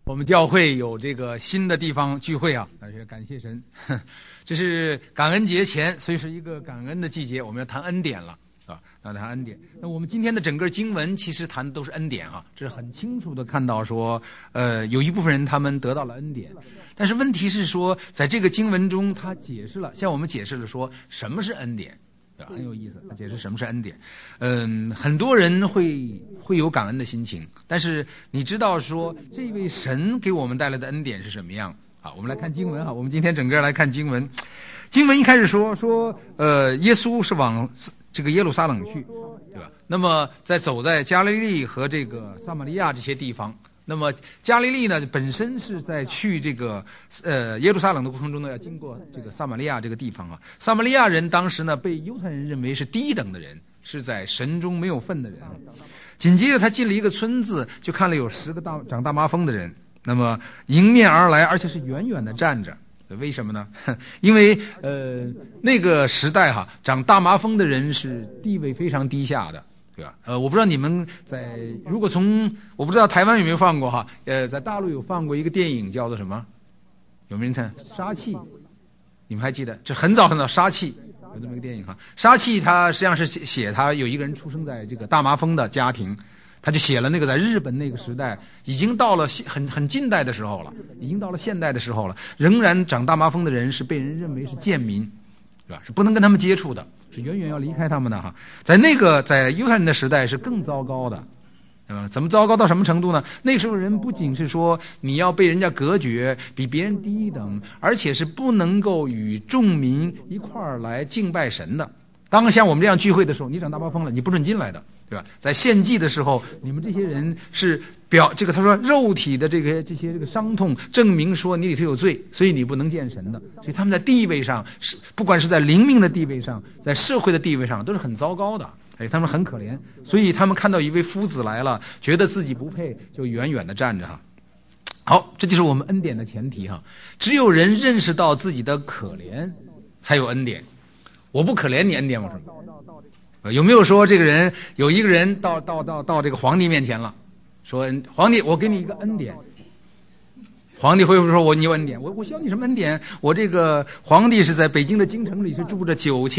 我们教会有这个新的地方聚会啊，但是感谢神，这是感恩节前，所以是一个感恩的季节，我们要谈恩典了，啊，要谈恩典。那我们今天的整个经文其实谈的都是恩典啊，这是很清楚的看到说，有一部分人他们得到了恩典，但是问题是说，在这个经文中，他解释了，像我们解释了说什么是恩典。很有意思，他解释什么是恩典。很多人会有感恩的心情，但是你知道说这位神给我们带来的恩典是什么样啊？我们来看经文哈，我们今天整个来看经文。经文一开始说耶稣是往这个耶路撒冷去，对吧？那么走在加利利和这个撒玛利亚这些地方。那么加利利呢，本身是在去这个耶路撒冷的过程中呢，要经过这个撒玛利亚这个地方啊。撒玛利亚人当时呢，被犹太人认为是低等的人，是在神中没有份的人。紧接着他进了一个村子，就看了有10个长大麻风的人，那么迎面而来，而且是远远的站着。为什么呢？因为那个时代哈，长大麻风的人是地位非常低下的。对吧？我不知道你们如果我不知道台湾有没有放过哈，在大陆有放过一个电影叫做什么？有没有人看？杀气，你们还记得？这很早很早，杀气有这么一个电影哈。杀气它实际上是写他有一个人出生在这个大麻风的家庭，他就写了那个在日本那个时代，已经到了很近代的时候了，已经到了现代的时候了，仍然长大麻风的人是被人认为是贱民，对吧？是不能跟他们接触的。是远远要离开他们的哈，在犹太人的时代是更糟糕的，怎么糟糕到什么程度呢？那时候人不仅是说你要被人家隔绝，比别人低一等，而且是不能够与众民一块儿来敬拜神的。当像我们这样聚会的时候，你长大麻风了，你不准进来的，对吧？在献祭的时候，你们这些人是他说肉体的这些伤痛证明说你里头有罪，所以你不能见神的。所以他们在地位上不管是在灵命的地位上，在社会的地位上都是很糟糕的。他们很可怜，所以他们看到一位夫子来了，觉得自己不配，就远远的站着哈。好，这就是我们恩典的前提哈。只有人认识到自己的可怜，才有恩典。我不可怜你，恩典我什么？有没有说有一个人到这个皇帝面前了，说皇帝，我给你一个恩典。皇帝会不会说你有恩典？我需要你什么恩典？我这个皇帝是在北京的京城里是住着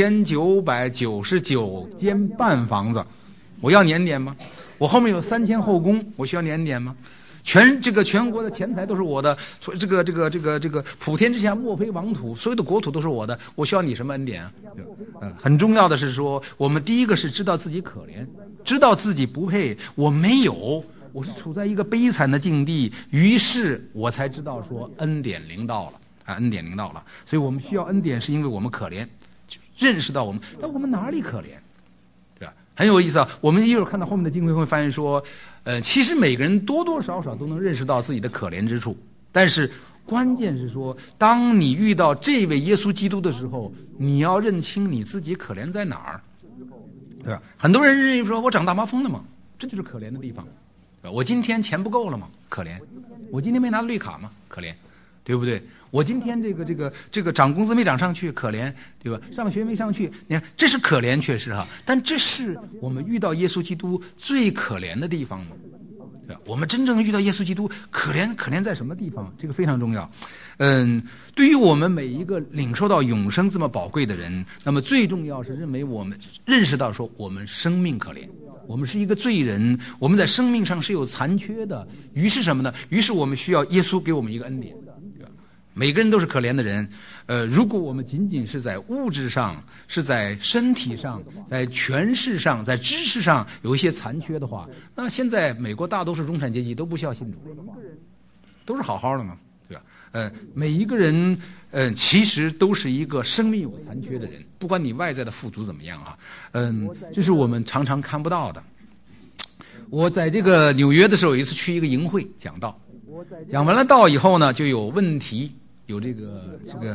9999间半房子，我要你恩典吗？我后面有3000后宫，我需要你恩典吗？全国的钱财都是我的，这个普天之下莫非王土，所有的国土都是我的，我需要你什么恩典啊？很重要的是说，我们第一个是知道自己可怜，知道自己不配，我没有，我是处在一个悲惨的境地，于是我才知道说恩典临到了啊，恩典临到了，所以我们需要恩典，是因为我们可怜，认识到但我们哪里可怜？对吧？很有意思啊！我们一会儿看到后面的经文会发现说，其实每个人多多少少都能认识到自己的可怜之处，但是关键是说，当你遇到这位耶稣基督的时候，你要认清你自己可怜在哪儿，对吧？很多人认为说我长大麻风了嘛，这就是可怜的地方。我今天钱不够了吗？可怜。我今天没拿绿卡吗？可怜，对不对？我今天这个涨工资没涨上去，可怜，对吧？上学没上去，你看这是可怜，确实哈。但这是我们遇到耶稣基督最可怜的地方吗？对吧？我们真正遇到耶稣基督，可怜在什么地方？这个非常重要。对于我们每一个领受到永生这么宝贵的人，那么最重要是认为我们认识到说我们生命可怜，我们是一个罪人，我们在生命上是有残缺的。于是什么呢？于是我们需要耶稣给我们一个恩典，对吧？每个人都是可怜的人。如果我们仅仅是在物质上，是在身体上，在权势上，在知识上有一些残缺的话，那现在美国大多数中产阶级都不需要信主了，都是好好的嘛，对吧？每一个人其实都是一个生命有残缺的人，不管你外在的富足怎么样啊，这是我们常常看不到的。我在这个纽约的时候，有一次去一个营会讲道，讲完了道以后呢，就有问题，有这个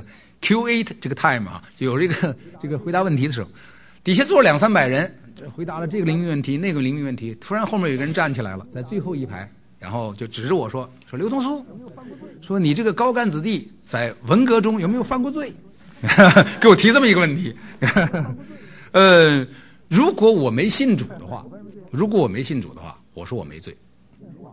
Q&A 这个 time 啊，就有这个回答问题的时候，底下坐200-300人，这回答了这个灵命问题，那个灵命问题，突然后面有个人站起来了，在最后一排。然后就指着我说刘同苏，说你这个高干子弟在文革中有没有犯过罪？给我提这么一个问题。如果我没信主的话，我说我没罪。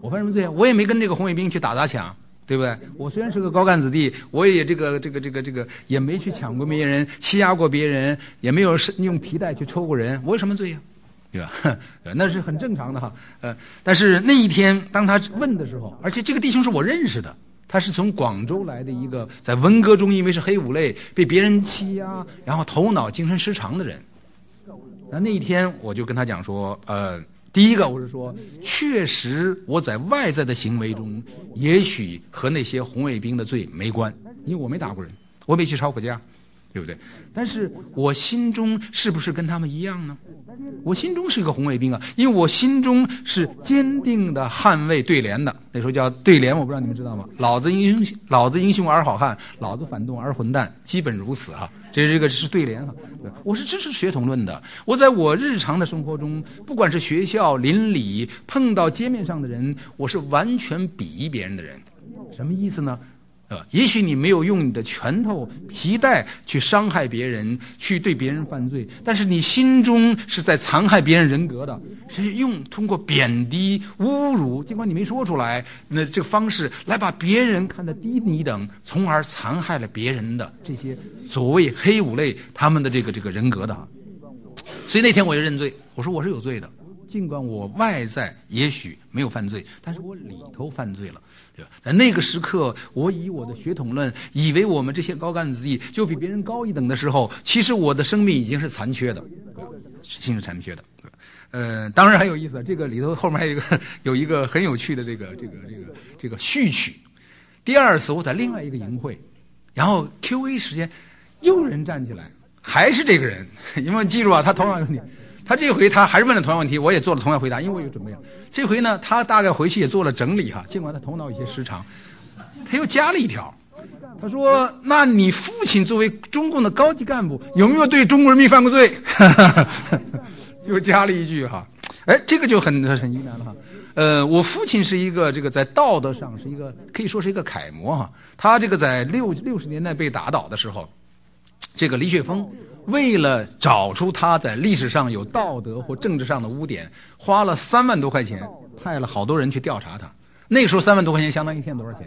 我犯什么罪啊？我也没跟这个红卫兵去打砸抢，对不对？我虽然是个高干子弟，我也也没去抢过别人，欺压过别人，也没有用皮带去抽过人，我有什么罪呀？对吧？那是很正常的哈。但是那一天当他问的时候，而且这个弟兄是我认识的，他是从广州来的一个在文革中因为是黑五类被别人欺压，然后头脑精神失常的人。那一天我就跟他讲说，第一个我是说，确实我在外在的行为中，也许和那些红卫兵的罪没关，因为我没打过人，我没去吵过架，对不对？但是我心中是不是跟他们一样呢？我心中是一个红卫兵啊，因为我心中是坚定的捍卫对联的，那时候叫对联，我不知道你们知道吗？老子英雄而好汉，老子反动而混蛋，基本如此哈。这个是对联哈。我是支持血统论的。我在我日常的生活中，不管是学校、邻里，碰到街面上的人，我是完全鄙夷别人的人。什么意思呢？也许你没有用你的拳头、皮带去伤害别人，去对别人犯罪，但是你心中是在残害别人人格的，是通过贬低、侮辱，尽管你没说出来，那这个方式来把别人看得低你等，从而残害了别人的这些所谓黑五类他们的这个人格的。所以那天我就认罪，我说我是有罪的。尽管我外在也许没有犯罪，但是我里头犯罪了，对吧？在那个时刻，我以我的血统论，以为我们这些高干子弟就比别人高一等的时候，其实我的生命已经是残缺的，心是残缺的。当然很有意思，这个里头后面还有一个很有趣的这个序曲。第二次我在另外一个营会，然后 Q&A 时间，又有人站起来，还是这个人，因为记住啊，他头上有问题。他这回他还是问了同样问题，我也做了同样回答，因为我有准备了。这回呢，他大概回去也做了整理哈，尽管他头脑有些失常，他又加了一条，他说：“那你父亲作为中共的高级干部，有没有对中国人民犯过罪？”就加了一句哈，这个就很疑难了哈。我父亲是一个在道德上是一个可以说是一个楷模哈。他这个在60年代被打倒的时候，这个李雪峰为了找出他在历史上有道德或政治上的污点，花了3万多块钱，派了好多人去调查他。那个时候3万多块钱相当于现在多少钱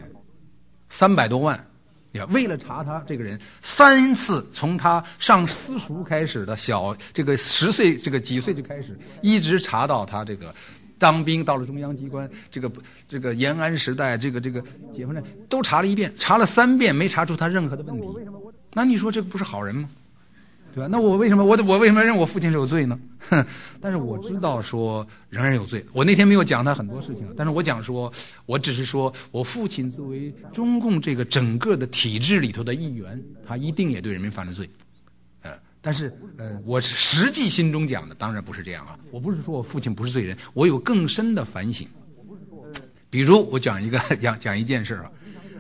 ？300多万。为了查他这个人，3次从他上私塾开始的10岁几岁就开始，一直查到他这个当兵到了中央机关，这个延安时代，这个解放战都查了一遍，查了3遍没查出他任何的问题。那你说这不是好人吗？对吧？那我为什么认我父亲是有罪呢？但是我知道说仍然有罪。我那天没有讲他很多事情，但是我讲说，我只是说我父亲作为中共这个整个的体制里头的一员，他一定也对人民犯了罪。但是我实际心中讲的当然不是这样啊。我不是说我父亲不是罪人，我有更深的反省。比如我讲一件事啊，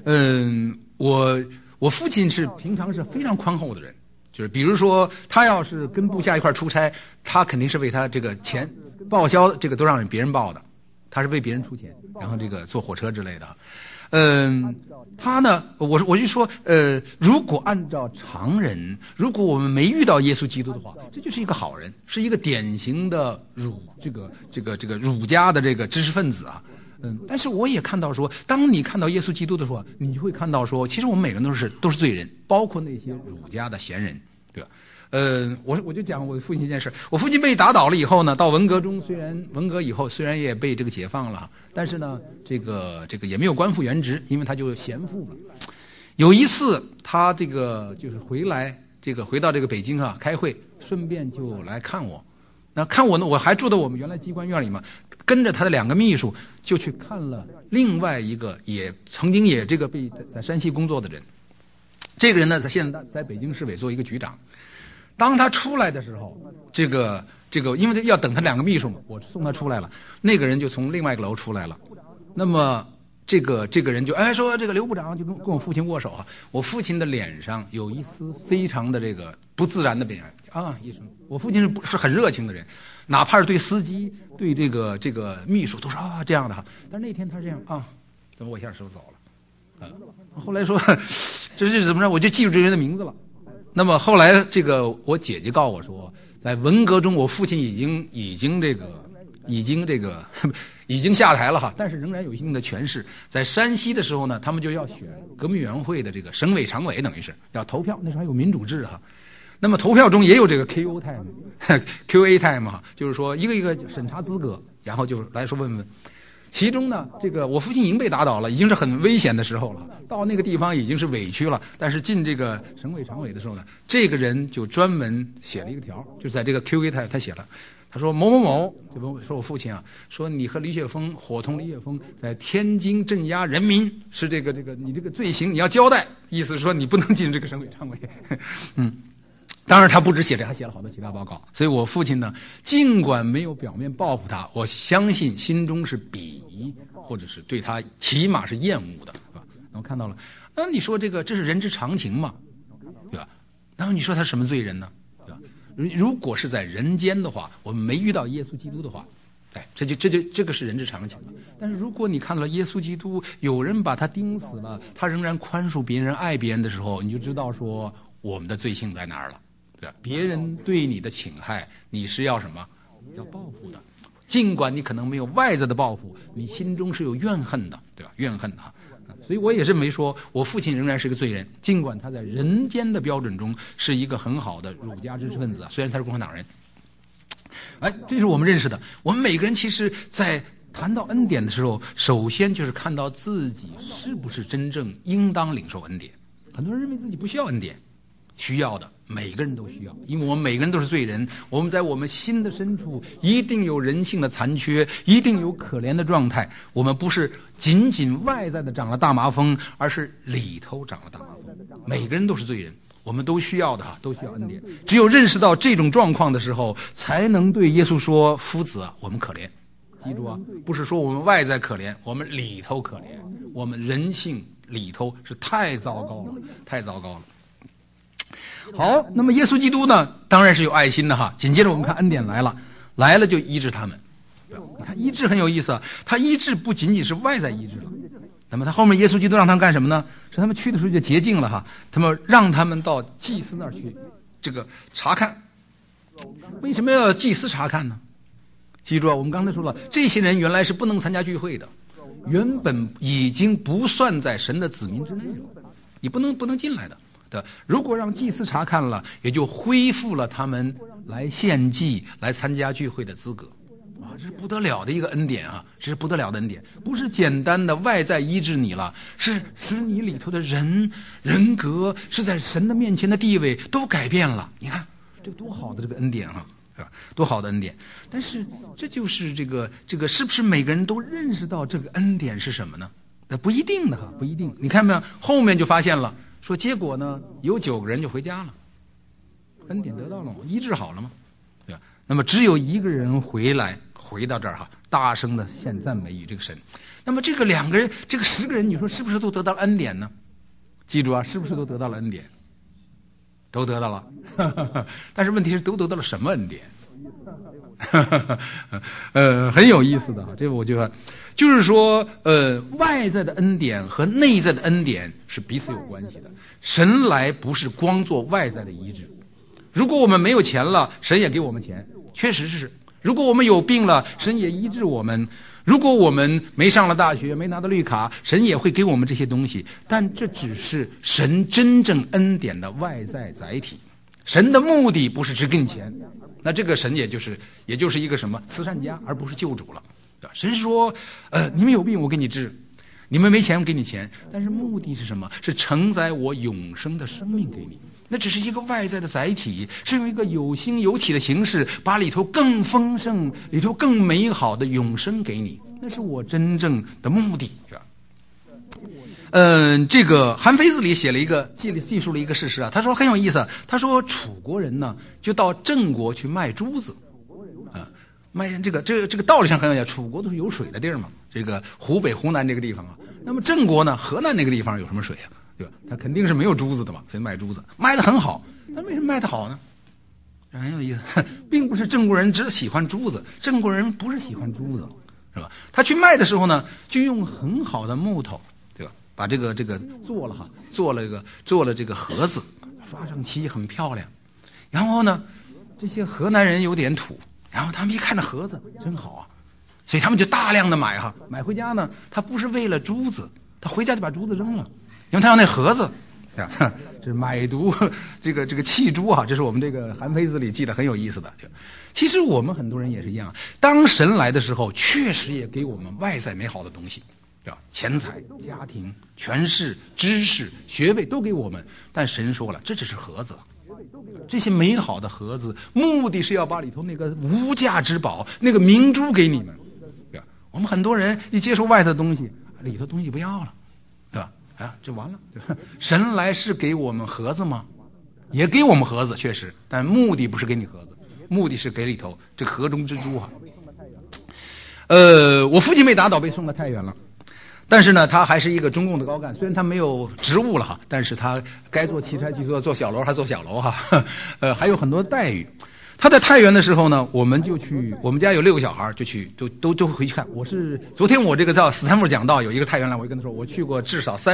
我父亲是平常是非常宽厚的人。就是比如说他要是跟部下一块出差，他肯定是为他这个钱报销，这个都让别人报的，他是为别人出钱，然后这个坐火车之类的。他呢，我就说，如果按照常人，如果我们没遇到耶稣基督的话，这就是一个好人，是一个典型的儒家的这个知识分子啊。但是我也看到说，当你看到耶稣基督的时候，你就会看到说，其实我们每个人都是罪人，包括那些儒家的贤人，对吧？我就讲我父亲一件事。我父亲被打倒了以后呢，到文革以后虽然也被这个解放了，但是呢，这个也没有官复原职，因为他就闲赋了。有一次他这个就是回到这个北京啊开会，顺便就来看我。那看我呢，我还住在我们原来机关院里嘛，跟着他的2个秘书就去看了另外一个也曾经也这个被在山西工作的人。这个人呢，现在在北京市委做一个局长。当他出来的时候，这个因为要等他2个秘书嘛，我送他出来了，那个人就从另外一个楼出来了。那么这个人就说这个刘部长就跟我父亲握手啊。我父亲的脸上有一丝非常的这个不自然的表现啊，医生。我父亲是很热情的人，哪怕是对司机、对这个秘书都是这样的哈。但是那天他这样怎么我一下手走了？后来说这是怎么着？我就记住这人的名字了。那么后来我姐姐告诉我说，在文革中，我父亲已经这个已经已经下台了哈，但是仍然有一定的权势。在山西的时候呢，他们就要选革命委员会的这个省委常委，等于是要投票，那时候还有民主制哈。那么投票中也有这个 QA time 哈，就是说一个一个审查资格，然后就来说问问。其中呢，这个我父亲已经被打倒了，已经是很危险的时候了，到那个地方已经是委屈了。但是进这个省委常委的时候呢，这个人就专门写了一个条，就是在这个 QA time 他写了，他说某某某，就说我父亲啊，说你和李雪峰伙同李雪峰在天津镇压人民，是这个你这个罪行你要交代，意思是说你不能进这个省委常委。当然他不止写这，还写了好多其他报告。所以我父亲呢，尽管没有表面报复他，我相信心中是鄙夷，或者是对他起码是厌恶的，是吧？那我看到了，那你说这是人之常情嘛，对吧？然后你说他什么罪人呢？对吧？如果是在人间的话，我们没遇到耶稣基督的话，哎，这个是人之常情。但是如果你看到了耶稣基督，有人把他钉死了，他仍然宽恕别人、爱别人的时候，你就知道说我们的罪性在哪儿了。对吧？别人对你的侵害，你是要什么？要报复的。尽管你可能没有外在的报复，你心中是有怨恨的，对吧？怨恨的。所以我也认为说，我父亲仍然是个罪人，尽管他在人间的标准中是一个很好的儒家知识分子，虽然他是共产党人。哎，这是我们认识的。我们每个人其实在谈到恩典的时候，首先就是看到自己是不是真正应当领受恩典。很多人认为自己不需要恩典。需要的，每个人都需要，因为我们每个人都是罪人，我们在我们心的深处一定有人性的残缺，一定有可怜的状态。我们不是仅仅外在的长了大麻风，而是里头长了大麻风。每个人都是罪人，我们都需要的都需要恩典。只有认识到这种状况的时候，才能对耶稣说：“夫子啊，我们可怜。”记住啊，不是说我们外在可怜，我们里头可怜，我们人性里头是太糟糕了，太糟糕了。好，那么耶稣基督呢，当然是有爱心的哈。紧接着我们看恩典来了就医治他们。你看医治很有意思啊，他医治不仅仅是外在医治了，那么他后面耶稣基督让他们干什么呢？是他们去的时候就洁净了哈，他们让他们到祭司那儿去这个查看。为什么要祭司查看呢？记住啊，我们刚才说了，这些人原来是不能参加聚会的，原本已经不算在神的子民之内了，你不能进来的。如果让祭司查看了，也就恢复了他们来献祭、来参加聚会的资格。啊，这是不得了的一个恩典啊！这是不得了的恩典，不是简单的外在医治你了，是使你里头的人格是在神的面前的地位都改变了。你看这个多好的这个恩典啊！多好的恩典！但是这就是这个是不是每个人都认识到这个恩典是什么呢？那不一定的哈，不一定。你看没有？后面就发现了。说结果呢，有9个人就回家了，恩典得到了吗？医治好了吗？对吧？那么只有1个人回到这儿哈，大声的献赞美与这个神。那么这个2个人，这个10个人，你说是不是都得到了恩典呢？记住啊，是不是都得到了恩典？都得到了，但是问题是都得到了什么恩典？很有意思的，这个我觉得就是说，外在的恩典和内在的恩典是彼此有关系的。神来不是光做外在的医治，如果我们没有钱了，神也给我们钱，确实是；如果我们有病了，神也医治我们；如果我们没上了大学，没拿到绿卡，神也会给我们这些东西。但这只是神真正恩典的外在载体，神的目的不是只给你钱。那这个神也就是一个什么慈善家，而不是救主了。神说，你们有病我给你治，你们没钱我给你钱，但是目的是什么？是承载我永生的生命给你。那只是一个外在的载体，是用一个有形有体的形式，把里头更丰盛、里头更美好的永生给你。那是我真正的目的，是吧？这个《韩非子》里写了记述了一个事实啊，他说很有意思。他说楚国人呢，就到郑国去卖珠子，卖这个道理上很有意思。楚国都是有水的地儿嘛，这个湖北、湖南这个地方啊。那么郑国呢，河南那个地方有什么水啊？对吧？他肯定是没有珠子的嘛，所以卖珠子卖得很好。但为什么卖得好呢？很有意思，并不是郑国人只喜欢珠子，郑国人不是喜欢珠子，是吧？他去卖的时候呢，就用很好的木头。把这个做了这个盒子，刷上漆，很漂亮。然后呢，这些河南人有点土，然后他们一看这盒子真好啊， 所以他们就大量的买哈，买回家呢，他不是为了珠子，他回家就把珠子扔了，因为他要那盒子。这是买椟这个弃珠啊，这是我们这个《韩非子》里记得很有意思的。其实我们很多人也是一样，当神来的时候，确实也给我们外在美好的东西，对吧？钱财、家庭、权势、知识、学位都给我们，但神说了，这只是盒子。这些美好的盒子，目的是要把里头那个无价之宝、那个明珠给你们。对吧？我们很多人一接受外头的东西，里头东西不要了，对吧？这完了，对吧？神来是给我们盒子吗？也给我们盒子，确实，但目的不是给你盒子，目的是给里头这个盒中之珠啊。我父亲被打倒，被送到太原了，但是呢，他还是一个中共的高干，虽然他没有职务了哈，但是他该做汽车去做小楼还做小楼哈，还有很多待遇。他在太原的时候呢，我们就去，我们家有6个小孩，就去都回去看。昨天我这个叫斯坦福讲道有一个太原来，我就跟他说，我去过至少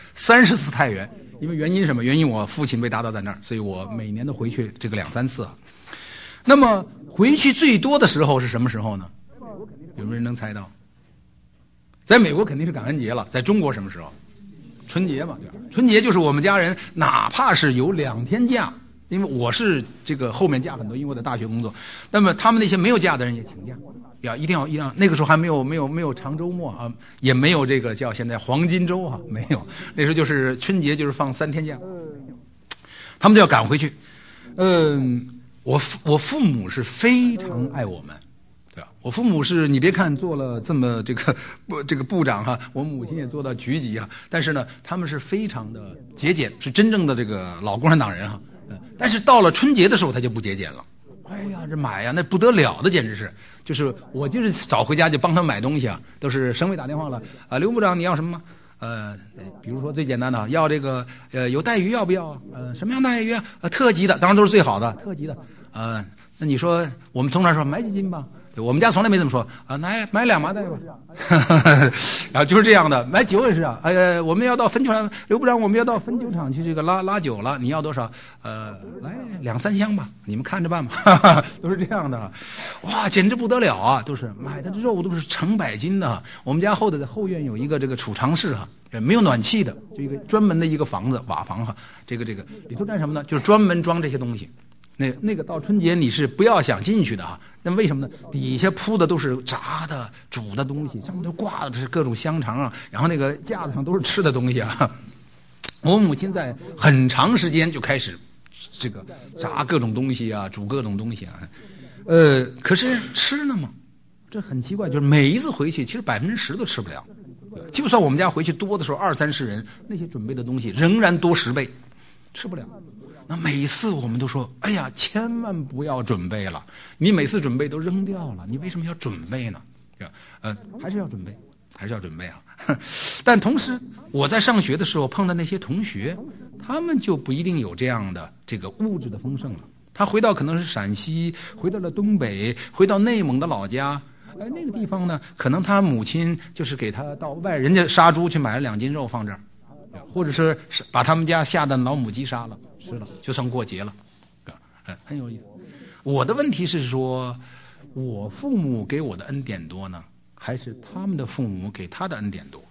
30次太原，因为原因是什么？原因我父亲被打倒在那儿，所以我每年都回去这个2-3次啊。那么回去最多的时候是什么时候呢？有没有人能猜到？在美国肯定是感恩节了，在中国什么时候？春节嘛，对吧？春节就是我们家人哪怕是有2天假。因为我是这个后面假很多，因为我在大学工作，那么他们那些没有假的人也请假，一定要。那个时候还没有长周末啊，也没有这个叫现在黄金周啊，没有。那时候就是春节就是放3天假，他们就要赶回去。我父母是非常爱我们，对吧？我父母是你别看做了这么这个部长哈，我母亲也做到局级啊，但是呢，他们是非常的节俭，是真正的这个老共产党人哈。但是到了春节的时候，他就不节俭了。哎呀，这买呀，那不得了的，简直是，就是我就是早回家就帮他买东西啊，都是省委打电话了啊，刘部长你要什么吗？比如说最简单的，要这个有带鱼要不要？什么样带鱼啊？特级的，当然都是最好的，特级的。那你说我们通常说买几斤吧？我们家从来没这么说啊，买2麻袋吧，然后就是这样的，买酒也是啊，我们要到汾酒厂，刘部长我们要到汾酒厂去这个拉酒了，你要多少？来2-3箱吧，你们看着办吧，都是这样的，哇，简直不得了啊！都是买的肉都是成百斤的。我们家后院有一个这个储藏室哈，没有暖气的，就一个专门的一个房子，瓦房哈，这个里头干什么呢？就是专门装这些东西。那个到春节你是不要想进去的啊，那为什么呢？底下铺的都是炸的、煮的东西，上面都挂的是各种香肠啊，然后那个架子上都是吃的东西啊。我母亲在很长时间就开始这个炸各种东西啊，煮各种东西啊。可是吃呢嘛，这很奇怪，就是每一次回去，其实10%都吃不了。就算我们家回去多的时候20-30人，那些准备的东西仍然多10倍，吃不了。那每次我们都说，哎呀，千万不要准备了，你每次准备都扔掉了，你为什么要准备呢？还是要准备啊。但同时我在上学的时候碰到那些同学，他们就不一定有这样的这个物质的丰盛了。他回到可能是陕西，回到了东北，回到内蒙的老家，那个地方呢，可能他母亲就是给他到人家杀猪去买了2斤肉放这儿，或者是把他们家下的老母鸡杀了吃了，就算过节了，很有意思。我的问题是说，我父母给我的恩典多呢，还是他们的父母给他的恩典多？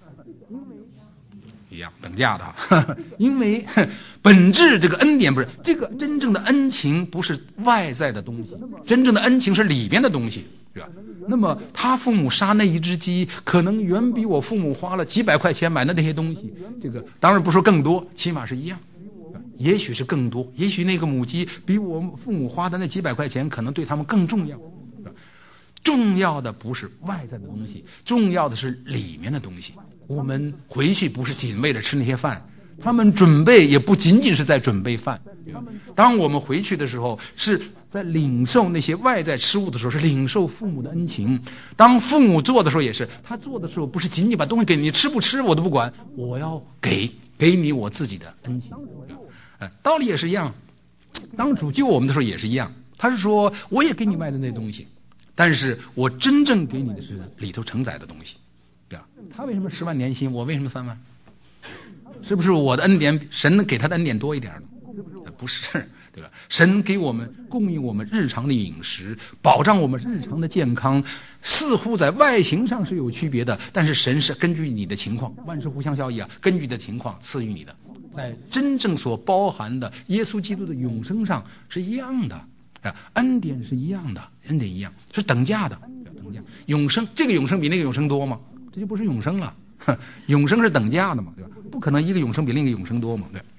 一样等价的，因为本质这个恩典不是这个真正的恩情，不是外在的东西，真正的恩情是里边的东西，对吧？那么他父母杀那一只鸡，可能远比我父母花了几百块钱买的那些东西，这个当然不说更多，起码是一样，也许是更多，也许那个母鸡比我父母花的那几百块钱可能对他们更重要。重要的不是外在的东西，重要的是里面的东西。我们回去不是仅为了吃那些饭，他们准备也不仅仅是在准备饭。当我们回去的时候，是在领受那些外在吃物的时候，是领受父母的恩情。当父母做的时候也是，他做的时候不是仅仅把东西给你，吃不吃我都不管，我要给你我自己的恩情。道理也是一样，当主救我们的时候也是一样，他是说我也给你卖的那东西，但是我真正给你的是里头承载的东西，对吧？他为什么10万年薪，我为什么3万？是不是我的恩典，神给他的恩典多一点呢？不是， 对吧？神给我们供应我们日常的饮食，保障我们日常的健康，似乎在外形上是有区别的，但是神是根据你的情况，万事互相效益啊，根据你的情况赐予你的，在真正所包含的耶稣基督的永生上是一样的啊，恩典是一样的，恩典一样是等价的，等价。永生这个永生比那个永生多吗？这就不是永生了。永生是等价的嘛，对吧？不可能一个永生比另一个永生多嘛，对。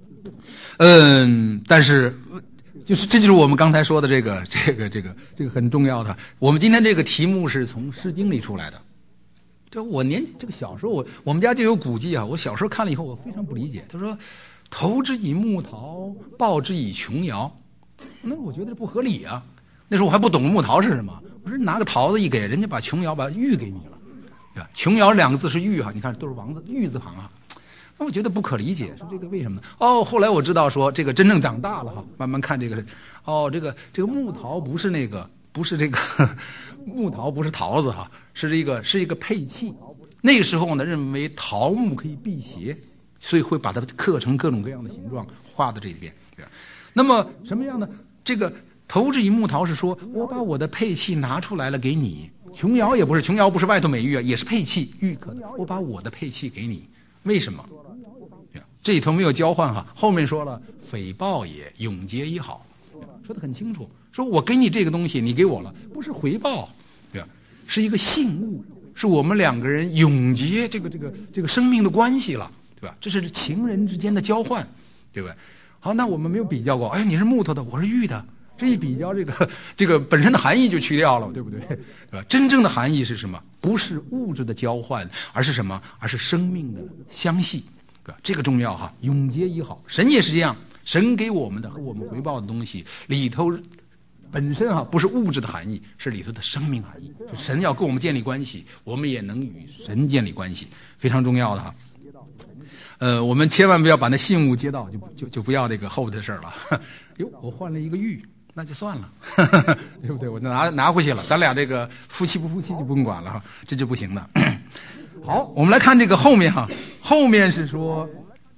但是这就是我们刚才说的这个很重要的。我们今天这个题目是从诗经里出来的。就我这个小时候，我们家就有古迹啊。我小时候看了以后，我非常不理解。他说：“投之以木桃，报之以琼瑶。”那我觉得不合理啊。那时候我还不懂木桃是什么。我说拿个桃子一给人家，把琼瑶把玉给你了。琼瑶两个字是玉哈，你看都是王字玉字旁啊，那我觉得不可理解，是这个为什么呢？后来我知道说这个真正长大了哈，慢慢看这个这个木桃不是这个木桃不是桃子哈，是一个配器。那个时候呢，认为桃木可以辟邪，所以会把它刻成各种各样的形状，画到这边。那么什么样呢？这个投之以木桃是说我把我的配器拿出来了给你。琼瑶也不是，琼瑶不是外头美玉啊，也是配器，玉刻的。我把我的配器给你，为什么？这里头没有交换哈，后面说了匪报也，永结以好，说得很清楚，说我给你这个东西，你给我了，不是回报，对吧？是一个信物，是我们两个人永结这个生命的关系了，对吧？这是情人之间的交换，对吧？好，那我们没有比较过，哎，你是木头的，我是玉的。这一比较，这个本身的含义就去掉了，对不对？对吧？真正的含义是什么？不是物质的交换，而是什么？而是生命的相系，对吧？这个重要哈，永结以好。神也是这样，神给我们的和我们回报的东西里头，本身哈不是物质的含义，是里头的生命含义。神要跟我们建立关系，我们也能与神建立关系，非常重要的哈。我们千万不要把那信物接到，就不要这个后边的事儿了。哟，我换了一个玉。那就算了，对不对？我拿回去了，咱俩这个夫妻不夫妻就不用管了哈，这就不行的。好，我们来看这个后面哈，后面是说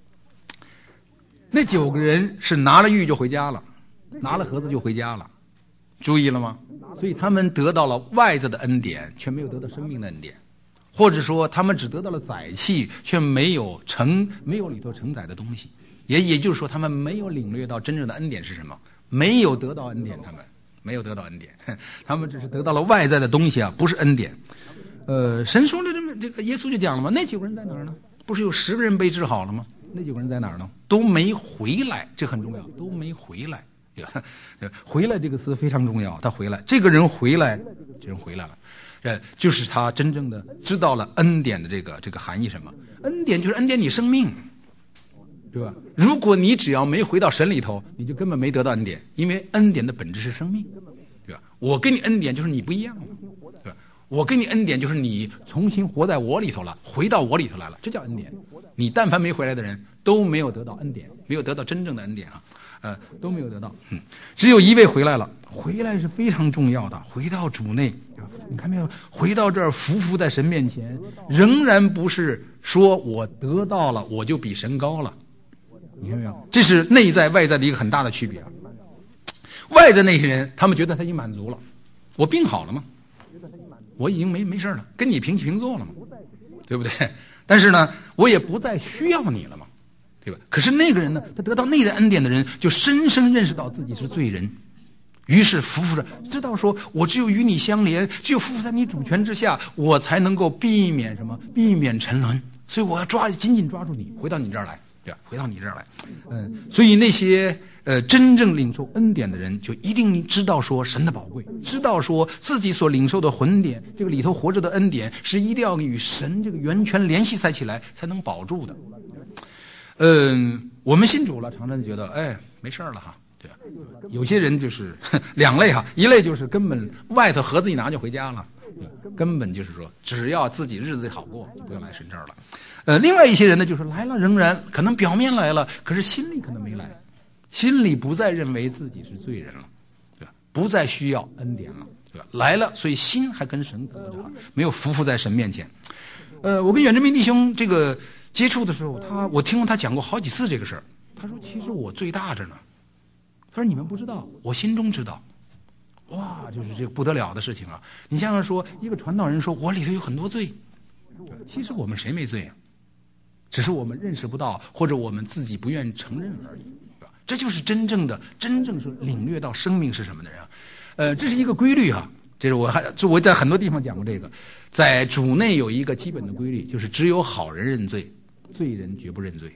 那9个人是拿了玉就回家了，拿了盒子就回家了，注意了吗？所以他们得到了外在的恩典，却没有得到生命的恩典，或者说他们只得到了载器，却没有里头承载的东西，也就是说他们没有领略到真正的恩典是什么。没有得到恩典，他们没有得到恩典，他们只是得到了外在的东西啊，不是恩典。神说了这个耶稣就讲了嘛，那9个人在哪儿呢？不是有10个人被治好了吗？那9个人在哪儿呢？都没回来，这很重要，都没回来。回来这个词非常重要，他回来，这个人回来，这人回来了，就是他真正的知道了恩典的这个含义什么？恩典就是恩典你生命。对吧？如果你只要没回到神里头，你就根本没得到恩典，因为恩典的本质是生命，对吧？我给你恩典就是你不一样了，对吧？我给你恩典就是你重新活在我里头了，回到我里头来了，这叫恩典。你但凡没回来的人都没有得到恩典，没有得到真正的恩典啊，都没有得到。只有一位回来了，回来是非常重要的，回到主内，你看没有？回到这儿匍匐在神面前，仍然不是说我得到了我就比神高了。你看没有？这是内在外在的一个很大的区别啊！外在那些人，他们觉得他已经满足了，我病好了吗？我已经没事了，跟你平起平坐了嘛，对不对？但是呢，我也不再需要你了嘛，对吧？可是那个人呢，他得到内在恩典的人，就深深认识到自己是罪人，于是匍匐着，知道说我只有与你相连，只有匍匐在你主权之下，我才能够避免什么？避免沉沦。所以我要紧紧抓住你，回到你这儿来。回到你这儿来，所以那些真正领受恩典的人，就一定知道说神的宝贵，知道说自己所领受的魂典，这个里头活着的恩典是一定要与神这个源泉联系在起来才能保住的。我们信主了，常常觉得没事了哈，对吧？有些人就是两类哈，一类就是根本外头盒子一拿就回家了，根本就是说只要自己日子好过，就不用来神这儿了。另外一些人呢，就是来了，仍然可能表面来了，可是心里可能没来，心里不再认为自己是罪人了，对吧？不再需要恩典了，对吧？来了，所以心还跟神隔着，没有匍匐在神面前。我跟远志明弟兄这个接触的时候，我听过他讲过好几次这个事儿。他说：“其实我罪大着呢， 他说你们不知道，我心中知道。哇，就是这个不得了的事情啊！你想想说，一个传道人说我里头有很多罪，其实我们谁没罪啊？只是我们认识不到，或者我们自己不愿意承认而已。这就是真正是领略到生命是什么的人啊。这是一个规律啊。这是我在很多地方讲过这个，在主内有一个基本的规律，就是只有好人认罪，罪人绝不认罪。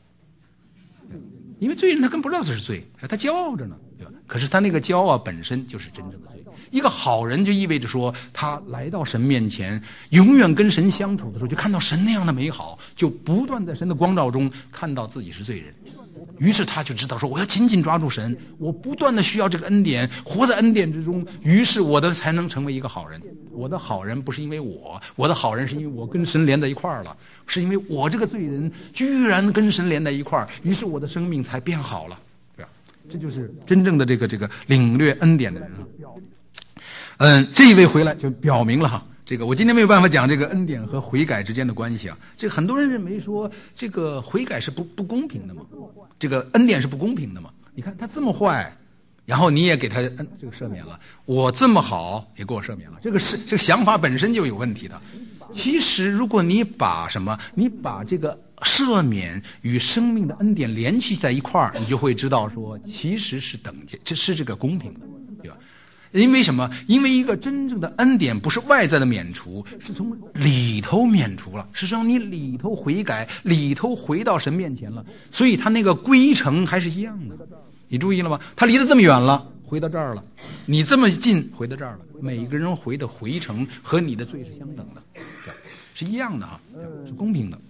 因为罪人他根本不知道这是罪，他骄傲着呢，对吧？可是他那个骄傲本身就是真正的罪。一个好人就意味着说，他来到神面前，永远跟神相处的时候，就看到神那样的美好，就不断在神的光照中看到自己是罪人。于是他就知道说，我要紧紧抓住神，我不断的需要这个恩典，活在恩典之中，于是我的才能成为一个好人。我的好人不是因为我的好人是因为我跟神连在一块儿了，是因为我这个罪人居然跟神连在一块儿，于是我的生命才变好了，对吧？这就是真正的这个领略恩典的人啊。这一位回来就表明了哈。这个我今天没有办法讲这个恩典和悔改之间的关系啊。这个很多人认为说，这个悔改是不公平的嘛，这个恩典是不公平的嘛。你看他这么坏，然后你也给他这个赦免了，我这么好也给我赦免了，这个想法本身就有问题的。其实如果你把这个赦免与生命的恩典联系在一块儿，你就会知道说，其实是这是这个公平的，对吧？因为什么？因为一个真正的恩典不是外在的免除，是从里头免除了，是让你里头悔改，里头回到神面前了，所以他那个归程还是一样的。你注意了吗？他离得这么远了，回到这儿了，你这么近回到这儿了，每个人回的回程和你的罪是相等的，是一样的啊，是公平的。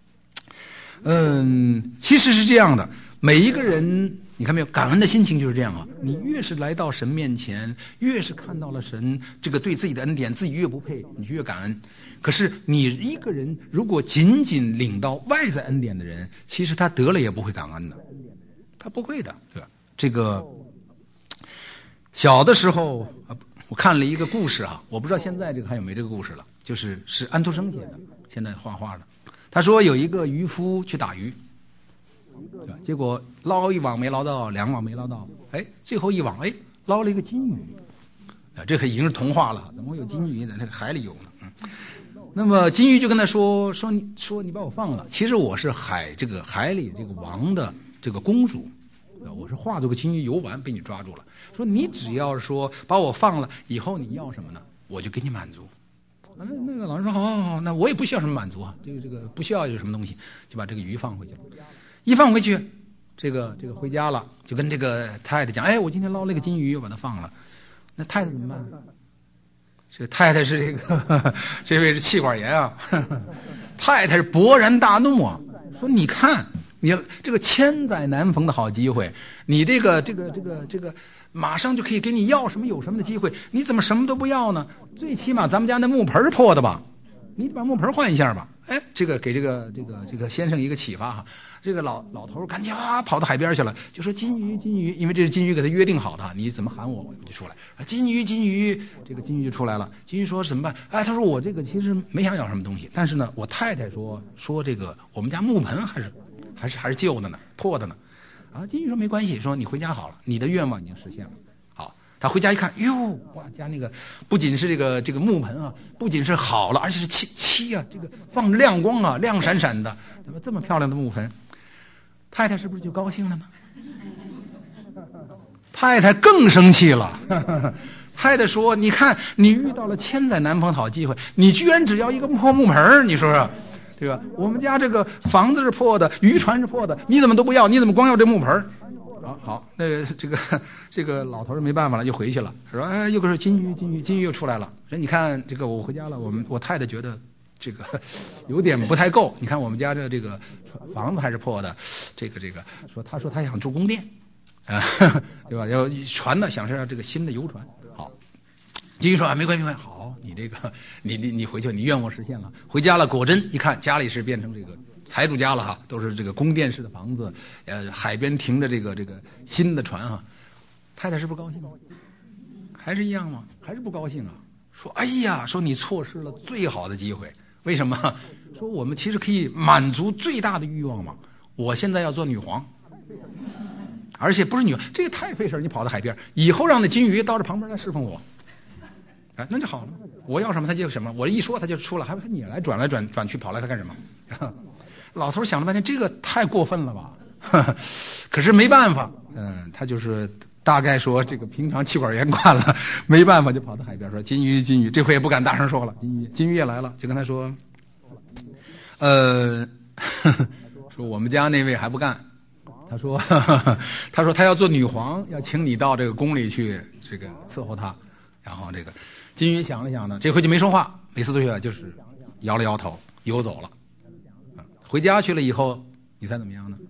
其实是这样的，每一个人你看没有，感恩的心情就是这样啊。你越是来到神面前，越是看到了神这个对自己的恩典，自己越不配，你就越感恩。可是你一个人如果仅仅领到外在恩典的人，其实他得了也不会感恩的，他不会的，对吧？这个小的时候我看了一个故事啊，我不知道现在这个还有没这个故事了，是安徒生写的，现在画画的。他说有一个渔夫去打鱼，对吧？结果捞一网没捞到，两网没捞到，最后一网捞了一个金鱼，这可已经是童话了，怎么会有金鱼在那个海里游呢？那么金鱼就跟他说你把我放了，其实我是海里这个王的这个公主，我是化作个金鱼游玩被你抓住了，说你只要说把我放了以后你要什么呢，我就给你满足。那个老人说好，那我也不需要什么满足啊，这个不需要有什么东西，就把这个鱼放回去了。一放回去，这个回家了，就跟这个太太讲，我今天捞了一个金鱼，我把它放了。那太太怎么办？这个太太是这位是气管炎啊，太太是勃然大怒啊，说你看你这个千载难逢的好机会，你这个马上就可以给你要什么有什么的机会，你怎么什么都不要呢？最起码咱们家那木盆破的吧，你把木盆换一下吧。这个给这个先生一个启发哈。这个老头赶紧跑到海边去了，就说金鱼，因为这是金鱼给他约定好的，你怎么喊我就出来。金鱼，这个金鱼就出来了。金鱼说怎么办？他说我这个其实没想要什么东西，但是呢，我太太说这个我们家木盆还是旧的呢，破的呢。金鱼说没关系，说你回家好了，你的愿望已经实现了。好，他回家一看，哇，家那个不仅是这个木盆啊，不仅是好了，而且是漆啊，这个放着亮光啊，亮闪闪的，怎么这么漂亮的木盆？太太是不是就高兴了呢？太太更生气了。太太说：“你看，你遇到了千载难逢的好机会，你居然只要一个破木盆，你说说。”对吧？我们家这个房子是破的，渔船是破的，你怎么都不要？你怎么光要这木盆？好，那个这个老头没办法了，就回去了。说又是金鱼又出来了。说你看这个我回家了，我太太觉得这个有点不太够。你看我们家这个房子还是破的，这个他说他想住宫殿，对吧？要船呢，想是这个新的游船。好。金鱼说没关系，好，你这个你回去，你愿望实现了。回家了，果真一看家里是变成这个财主家了哈，都是这个宫殿式的房子，海边停着这个新的船哈。太太是不高兴吗？还是一样吗？还是不高兴啊？说哎呀，说你错失了最好的机会，为什么？说我们其实可以满足最大的欲望嘛。我现在要做女皇， 而且不是你，这个太费事，你跑到海边，以后让那金鱼到这旁边来侍奉我，哎，那就好了。我要什么他就什么，我一说他就出了，还你来转来转去跑来他干什么？老头想了半天，这个太过分了吧？可是没办法，他就是大概说这个平常气管炎惯了，没办法就跑到海边说金鱼，这回也不敢大声说了，金鱼也来了，就跟他说，说我们家那位还不干。他说他要做女皇，要请你到这个宫里去这个伺候他。然后这个金鱼想了想呢，这回就没说话，每次都就是摇了摇头游走了。回家去了以后，你猜怎么样呢？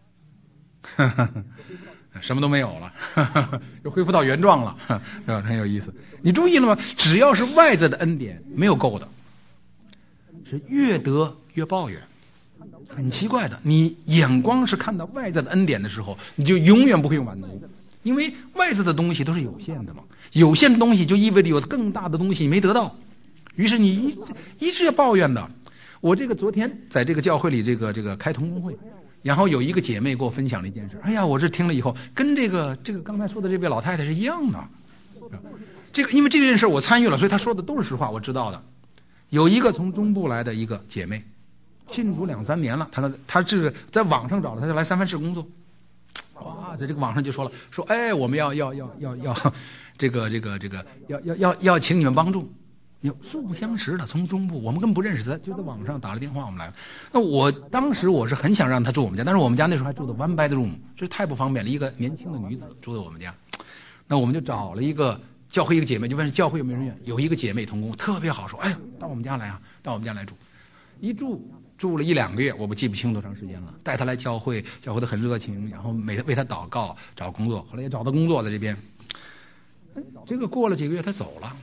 什么都没有了，又恢复到原状了，对吧？很有意思。你注意了吗？只要是外在的恩典没有够的，是越得越抱怨。很奇怪的，你眼光是看到外在的恩典的时候，你就永远不会满足，因为外在的东西都是有限的嘛，有限的东西就意味着有更大的东西你没得到，于是你一直要抱怨的。我这个昨天在这个教会里这个开同工会，然后有一个姐妹给我分享了一件事，哎呀，我这听了以后跟这个刚才说的这位老太太是一样的。因为这件事我参与了，所以她说的都是实话，我知道的。有一个从中部来的一个姐妹，信主2-3年了，他这个在网上找了，他就来三藩市工作。哇，在这个网上就说哎，我们要这个要请你们帮助。素不相识的，从中部，我们根本不认识，就在网上打了电话，我们来了。那当时我是很想让他住我们家，但是我们家那时候还住的 one bedroom， 这太不方便了，一个年轻的女子住在我们家。那我们就找了一个教会一个姐妹，就问教会有没有人愿，有一个姐妹同工特别好，说哎呀，到我们家来啊，到我们家来住。一住了1-2个月，我记不清多长时间了。带他来教会都很热情，然后为他祷告，找工作，后来也找到工作在这边。这个过了几个月，他走了。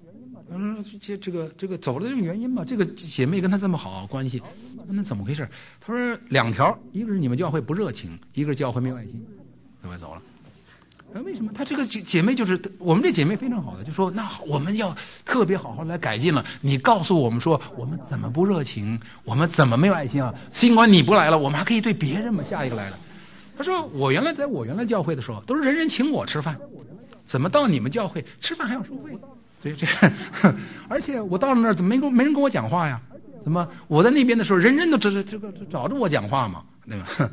这个走了这个原因嘛？这个姐妹跟他这么好关系，那怎么回事？他说2条，一个是你们教会不热情，一个是教会没有爱心，就会走了。为什么？他这个姐妹就是我们这姐妹非常好的，就说那我们要特别好好来改进了。你告诉我们说我们怎么不热情，我们怎么没有爱心啊？尽管你不来了，我们还可以对别人嘛。下一个来了，他说在我原来教会的时候，都是人人请我吃饭，怎么到你们教会吃饭还要收费？对而且我到了那儿怎么没人跟我讲话呀？怎么我在那边的时候，人人都找着我讲话嘛，对吧？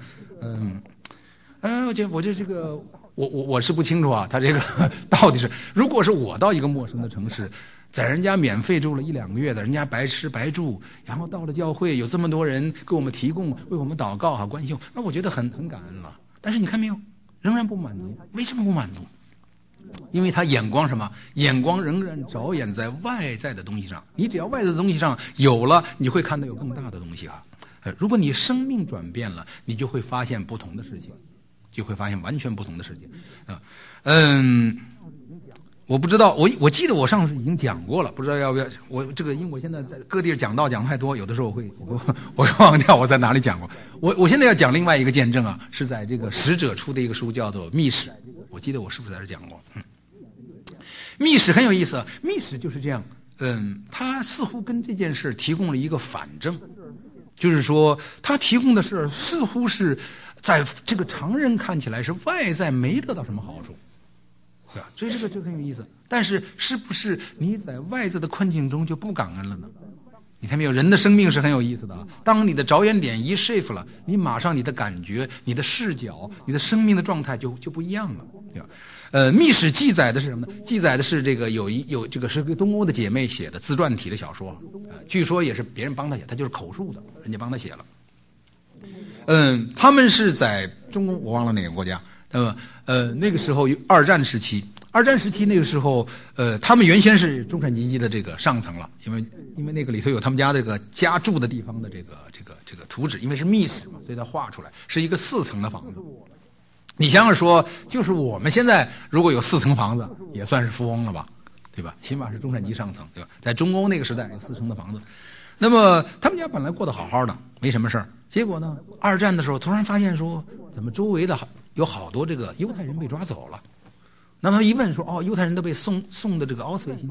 我是不清楚啊，他这个到底是，如果是我到一个陌生的城市，在人家免费住了1-2个月的，人家白吃白住，然后到了教会有这么多人给我们提供，为我们祷告啊关心，那我觉得很感恩了。但是你看没有，仍然不满足。为什么不满足？因为他眼光什么？眼光仍然着眼在外在的东西上。你只要外在的东西上有了，你会看到有更大的东西啊。如果你生命转变了，你就会发现不同的事情，就会发现完全不同的世界啊。我不知道，我记得我上次已经讲过了，不知道要不要我这个，因为我现在在各地讲道讲太多，有的时候我会忘掉我在哪里讲过。我现在要讲另外一个见证啊，是在这个使者出的一个书叫做《密史》，我记得我是不是在这讲过？密史很有意思，密史就是这样，他似乎跟这件事提供了一个反证，就是说他提供的是似乎是在这个常人看起来是外在没得到什么好处。对吧？所以这个很有意思。但是是不是你在外在的困境中就不感恩了呢？你看没有，人的生命是很有意思的啊。当你的着眼点一 shift 了，你马上你的感觉、你的视角、你的生命的状态就不一样了，对吧？密史记载的是什么呢？记载的是这个有这个是个东欧的姐妹写的自传体的小说，据说也是别人帮她写，她就是口述的，人家帮她写了。他们是在中国，我忘了哪个国家。那个时候二战时期那个时候，他们原先是中产阶级的这个上层了，因为那个里头有他们家这个家住的地方的这个图纸，因为是密史嘛，所以他画出来是一个4层的房子。你想想说，就是我们现在如果有4层房子，也算是富翁了吧，对吧？起码是中产级上层，对吧？在中欧那个时代有4层的房子，那么他们家本来过得好好的，没什么事儿，结果呢，二战的时候突然发现说，怎么周围的有好多这个犹太人被抓走了。那么一问说，犹太人都被送的这个奥斯维辛，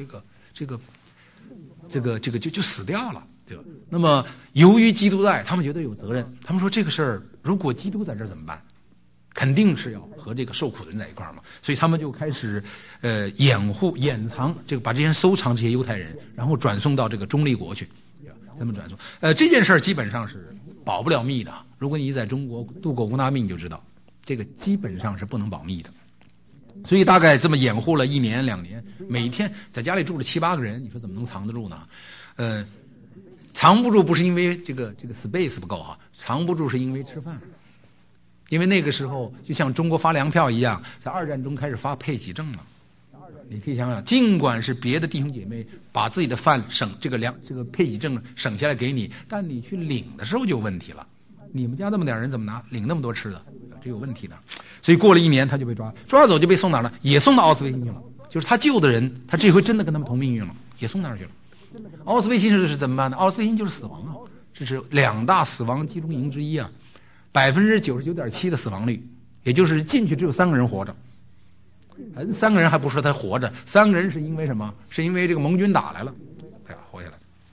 就死掉了，对吧？那么由于基督在，他们觉得有责任，他们说这个事儿如果基督在这儿怎么办？ 肯定是要和这个受苦的人在一块儿嘛，所以他们就开始掩藏这个，把这些人收藏这些犹太人，然后转送到这个中立国去，这么转送。这件事儿基本上是保不了密的。如果你在中国度过无难命，你就知道这个基本上是不能保密的。所以大概这么掩护了1年2年，每天在家里住着7、8个人，你说怎么能藏得住呢？藏不住不是因为这个 space 不够哈，藏不住是因为吃饭。因为那个时候就像中国发粮票一样，在2战中开始发配给证了。你可以想想，尽管是别的弟兄姐妹把自己的饭这个配给证省下来给你，但你去领的时候就有问题了。你们家那么点人怎么领那么多吃的？这有问题的。所以过了1年他就被抓走，就被送哪儿了？也送到奥斯维辛去了。就是他救的人，他这回真的跟他们同命运了，也送那儿去了。奥斯维辛是怎么办呢？奥斯维辛就是死亡啊，这是2大死亡集中营之一啊。99.7%的死亡率，也就是进去只有3个人活着。3个人还不说他活着，3个人是因为什么？是因为这个盟军打来了，哎呀，活下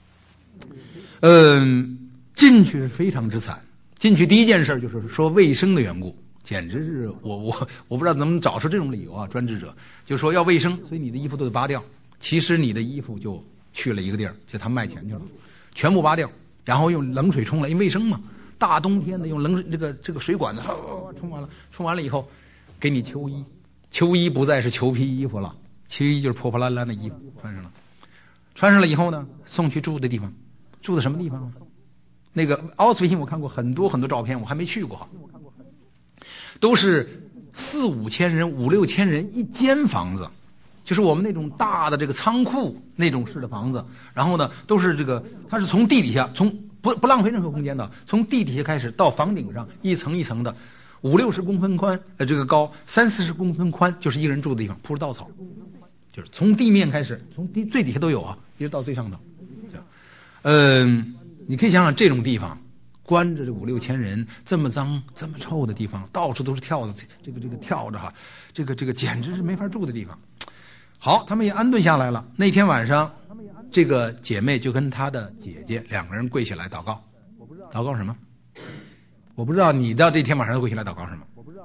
来。进去是非常之惨。进去第一件事就是说卫生的缘故，简直是我不知道能不能找出这种理由啊！专制者就说要卫生，所以你的衣服都得扒掉。其实你的衣服就去了一个地儿，就他们卖钱去了，全部扒掉，然后用冷水冲了，因为卫生嘛。大冬天的用冷水这个水管子冲完了以后，给你秋衣。秋衣不再是裘皮衣服了，秋衣就是破破烂烂的衣服穿上了以后呢，送去住的地方。住的什么地方呢？那个奥斯维辛我看过很多照片，我还没去过，都是4、5千人、5、6千人一间房子，就是我们那种大的这个仓库那种式的房子。然后呢，都是它是从地底下不浪费任何空间的，从地底下开始到房顶上，一层一层的，50、60公分宽，这个高，30、40公分宽，就是一个人住的地方，铺着稻草，就是从地面开始，从最底下都有啊，一直到最上头。你可以想想这种地方，关着这5、6千人，这么脏、这么臭的地方，到处都是跳着哈，这个简直是没法住的地方。好，他们也安顿下来了。那天晚上，这个姐妹就跟她的姐姐2个人跪下来祷告。祷告什么？我不知道你到这天晚上跪下来祷告什么。我不知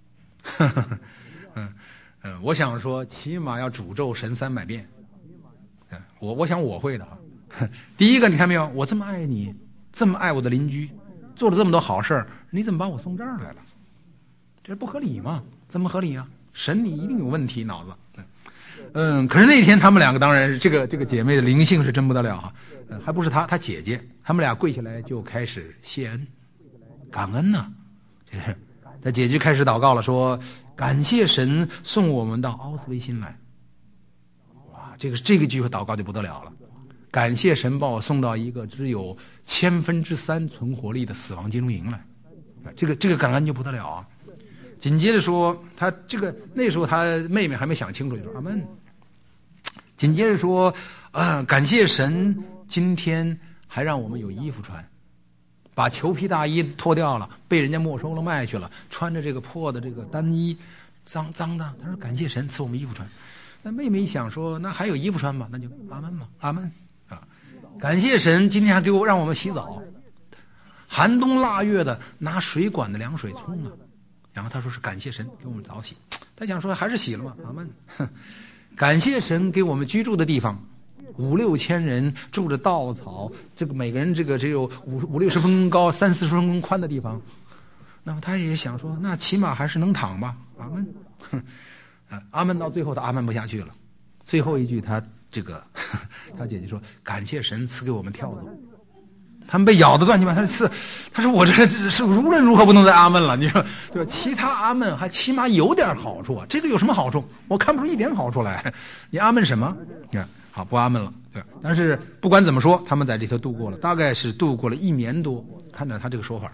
道。我想说，起码要诅咒神300遍。我想我会的。第一个，你看没有？我这么爱你，这么爱我的邻居，做了这么多好事，你怎么把我送这儿来了？这不合理吗？怎么合理啊？神你一定有问题，脑子。可是那天他们2个当然这个姐妹的灵性是真不得了哈，还不是她姐姐，他们俩跪下来就开始谢恩，感恩呢。这是她姐姐开始祷告了，说感谢神送我们到奥斯维辛来。哇，这个句祷告就不得了了，感谢神把我送到一个只有3%存活力的死亡集中营来，这个感恩就不得了啊。紧接着说，那时候他妹妹还没想清楚，就说阿门。紧接着说，感谢神今天还让我们有衣服穿，把裘皮大衣脱掉了，被人家没收了卖去了，穿着这个破的这个单衣，脏的。他说感谢神赐我们衣服穿。那妹妹一想说，那还有衣服穿吗？那就阿门嘛，阿门啊！感谢神今天还让我们洗澡，寒冬腊月的拿水管的凉水冲了。然后他说是感谢神给我们早起，他想说还是洗了吗？阿门。感谢神给我们居住的地方，5、6千人住着稻草，这个每个人这个只有50、60分钟高、30、40分钟宽的地方。那么他也想说，那起码还是能躺吧？阿门。阿门到最后他阿门不下去了，最后一句他姐姐说感谢神赐给我们跳蚤。他们被咬得乱七八糟，他说我这是无论如何不能再阿门了，你说对吧？其他阿门还起码有点好处啊，这个有什么好处？我看不出一点好处来。你阿门什么？好，不阿门了，对吧？但是不管怎么说，他们在里头度过了，大概是度过了1年多。看着他这个说法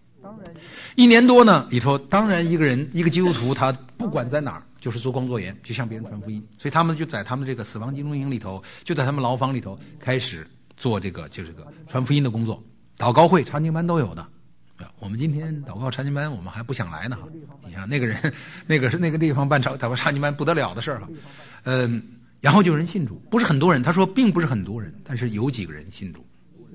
，1年多呢，里头当然一个基督徒，他不管在哪儿，就是做光做盐，就向别人传福音。所以他们就在他们这个死亡集中营里头，就在他们牢房里头开始做这个传福音的工作，祷告会、查经班都有的。我们今天祷告查经班，我们还不想来呢。你想那个人，那个地方办祷告查经班不得了的事儿。然后就有人信主，不是很多人，他说并不是很多人，但是有几个人信主。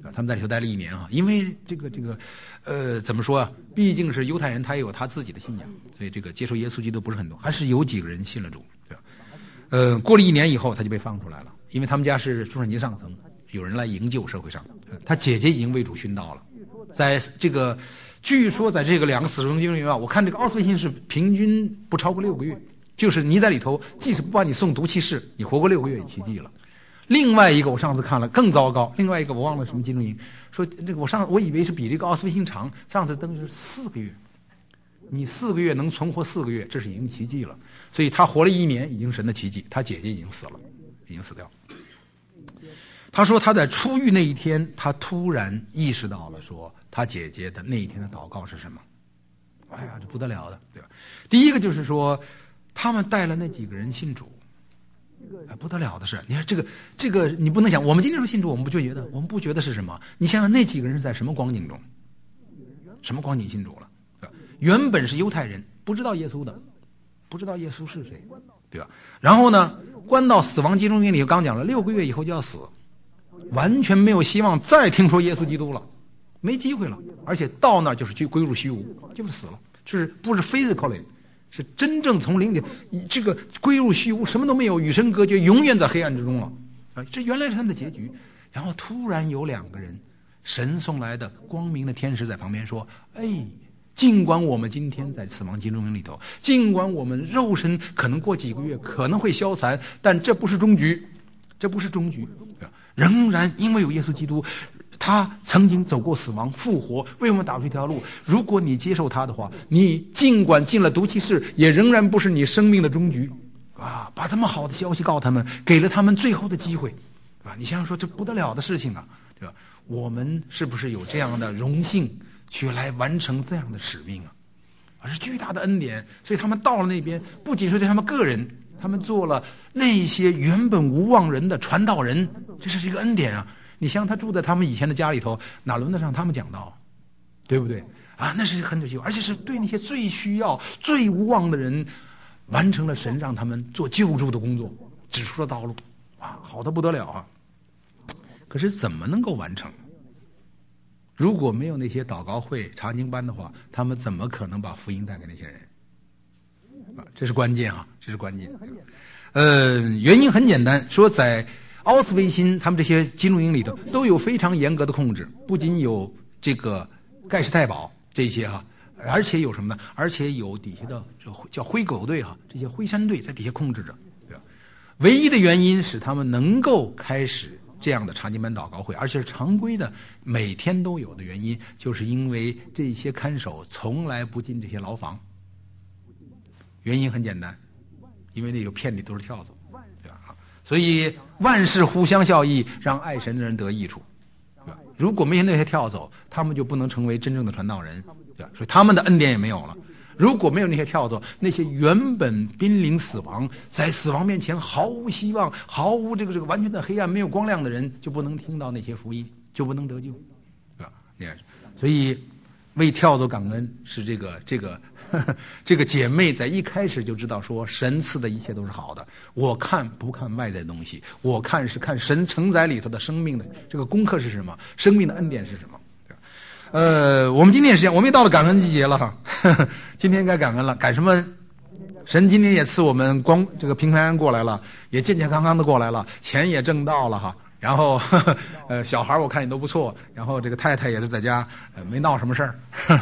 他们在里头待了1年啊，因为怎么说啊？毕竟是犹太人，他也有他自己的信仰，所以这个接受耶稣基督不是很多，还是有几个人信了主，对吧？过了1年以后，他就被放出来了，因为他们家是中产阶上层，有人来营救社会上。他姐姐已经为主殉道了，在这个据说在这个2个死刑里面，我看这个奥斯维辛是平均不超过6个月，就是你在里头，即使不把你送毒气室，你活过6个月也奇迹了。另外一个我上次看了更糟糕，另外一个我忘了什么集中营，说这个我以为是比这个奥斯维辛长，上次登是4个月，你4个月能存活4个月，这是已经奇迹了。所以他活了1年已经神的奇迹，他姐姐已经死了，已经死掉。他说他在出狱那一天，他突然意识到了说他姐姐的那一天的祷告是什么。哎呀，这不得了的，对吧？第一个就是说他们带了那几个人信主，不得了的事。你看这个你不能想，我们今天说信主，我们不觉得是什么？你想想那几个人是在什么光景中，什么光景信主了？原本是犹太人，不知道耶稣的，不知道耶稣是谁，对吧？然后呢，关到死亡集中营里，刚讲了6个月以后就要死，完全没有希望再听说耶稣基督了，没机会了，而且到那儿就是去归入虚无，就是死了，就是不是 physically。是真正从灵里这个归入虚无，什么都没有，与神隔绝，永远在黑暗之中了。这原来是他们的结局。然后突然有2个人，神送来的光明的天使在旁边说：“哎，尽管我们今天在死亡集中营里头，尽管我们肉身可能过几个月可能会消残，但这不是终局，这不是终局，仍然因为有耶稣基督。”他曾经走过死亡复活，为我们打出一条路。如果你接受他的话，你尽管进了毒气室，也仍然不是你生命的终局啊！把这么好的消息告诉他们，给了他们最后的机会，对吧？你想想说，这不得了的事情啊，对吧？我们是不是有这样的荣幸去来完成这样的使命啊？而是巨大的恩典。所以他们到了那边，不仅是对他们个人，他们做了那些原本无望人的传道人，这是一个恩典啊！你想他住在他们以前的家里头，哪轮得上他们讲道，对不对啊？那是很有机会，而且是对那些最需要、最无望的人，完成了神让他们做救助的工作，指出了道路，啊，好的不得了啊！可是怎么能够完成？如果没有那些祷告会、查经班的话，他们怎么可能把福音带给那些人？啊，这是关键啊，这是关键。原因很简单，说在奥斯维辛他们这些集中营里头都有非常严格的控制，不仅有这个盖世太保这些哈，而且有什么呢？而且有底下的叫灰狗队哈，这些灰山队在底下控制着，对吧？唯一的原因使他们能够开始这样的查经班祷告会，而且是常规的，每天都有的原因，就是因为这些看守从来不进这些牢房。原因很简单，因为那个片里都是跳蚤，对吧？所以万事互相效益，让爱神的人得益处，对吧？如果没有那些跳蚤，他们就不能成为真正的传道人，对吧？所以他们的恩典也没有了。如果没有那些跳蚤，那些原本濒临死亡，在死亡面前毫无希望、毫无这个完全的黑暗、没有光亮的人，就不能听到那些福音，就不能得救，对吧？所以为跳蚤感恩是这个姐妹在一开始就知道说，神赐的一切都是好的。我看不看外在的东西，我看是看神承载里头的生命的这个功课是什么，生命的恩典是什么。我们今天也是这样，我们也到了感恩季节了哈。今天该感恩了，感什么？神今天也赐我们这个平平安安过来了，也健健康康的过来了，钱也挣到了哈。然后小孩我看也都不错，然后这个太太也是在家没闹什么事儿。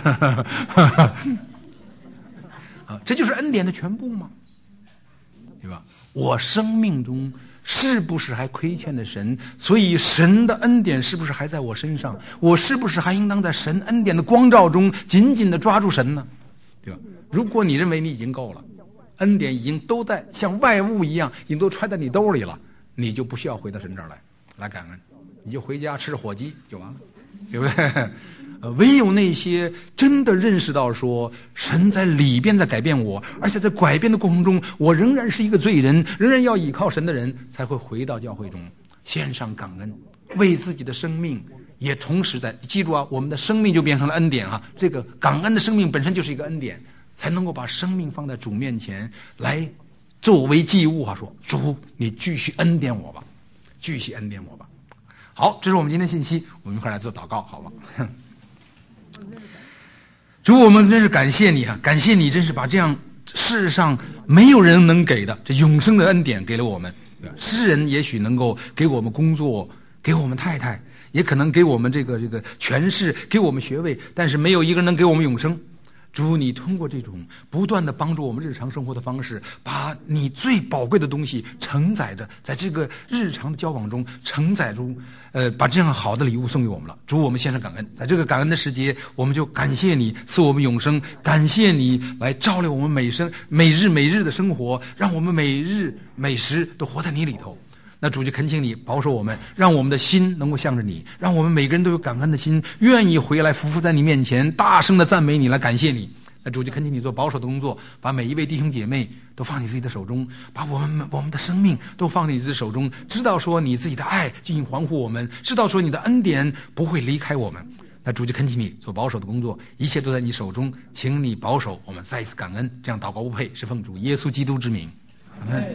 这就是恩典的全部吗？对吧？我生命中是不是还亏欠了神？所以神的恩典是不是还在我身上？我是不是还应当在神恩典的光照中紧紧的抓住神呢？对吧？如果你认为你已经够了，恩典已经都在像外物一样已经都揣在你兜里了，你就不需要回到神这儿来感恩，你就回家吃火鸡就完了，对不对？唯有那些真的认识到说神在里边在改变我，而且在改变的过程中我仍然是一个罪人，仍然要倚靠神的人，才会回到教会中献上感恩，为自己的生命也同时在记住啊，我们的生命就变成了恩典啊，这个感恩的生命本身就是一个恩典，才能够把生命放在主面前来作为祭物啊，说主你继续恩典我吧，继续恩典我吧。 好，这是我们今天信息，我们一块来做祷告，好吧？主，我们真是感谢你啊！感谢你，真是把这样世上没有人能给的这永生的恩典给了我们。诗人也许能够给我们工作，给我们太太，也可能给我们这个权势，给我们学位，但是没有一个人能给我们永生。主，你通过这种不断的帮助我们日常生活的方式，把你最宝贵的东西承载着，在这个日常的交往中承载住，把这样好的礼物送给我们了。主，我们献上感恩，在这个感恩的时节，我们就感谢你赐我们永生，感谢你来照亮我们每日的生活，让我们每日每时都活在你里头。那主就恳请你保守我们，让我们的心能够向着你，让我们每个人都有感恩的心，愿意回来匍匐在你面前，大声的赞美你，来感谢你。那主就恳请你做保守的工作，把每一位弟兄姐妹都放你自己的手中，把我们的生命都放在你自己的手中，知道说你自己的爱进行环护我们，知道说你的恩典不会离开我们。那主就恳请你做保守的工作，一切都在你手中，请你保守我们，再一次感恩，这样祷告无配，是奉主耶稣基督之名，阿们。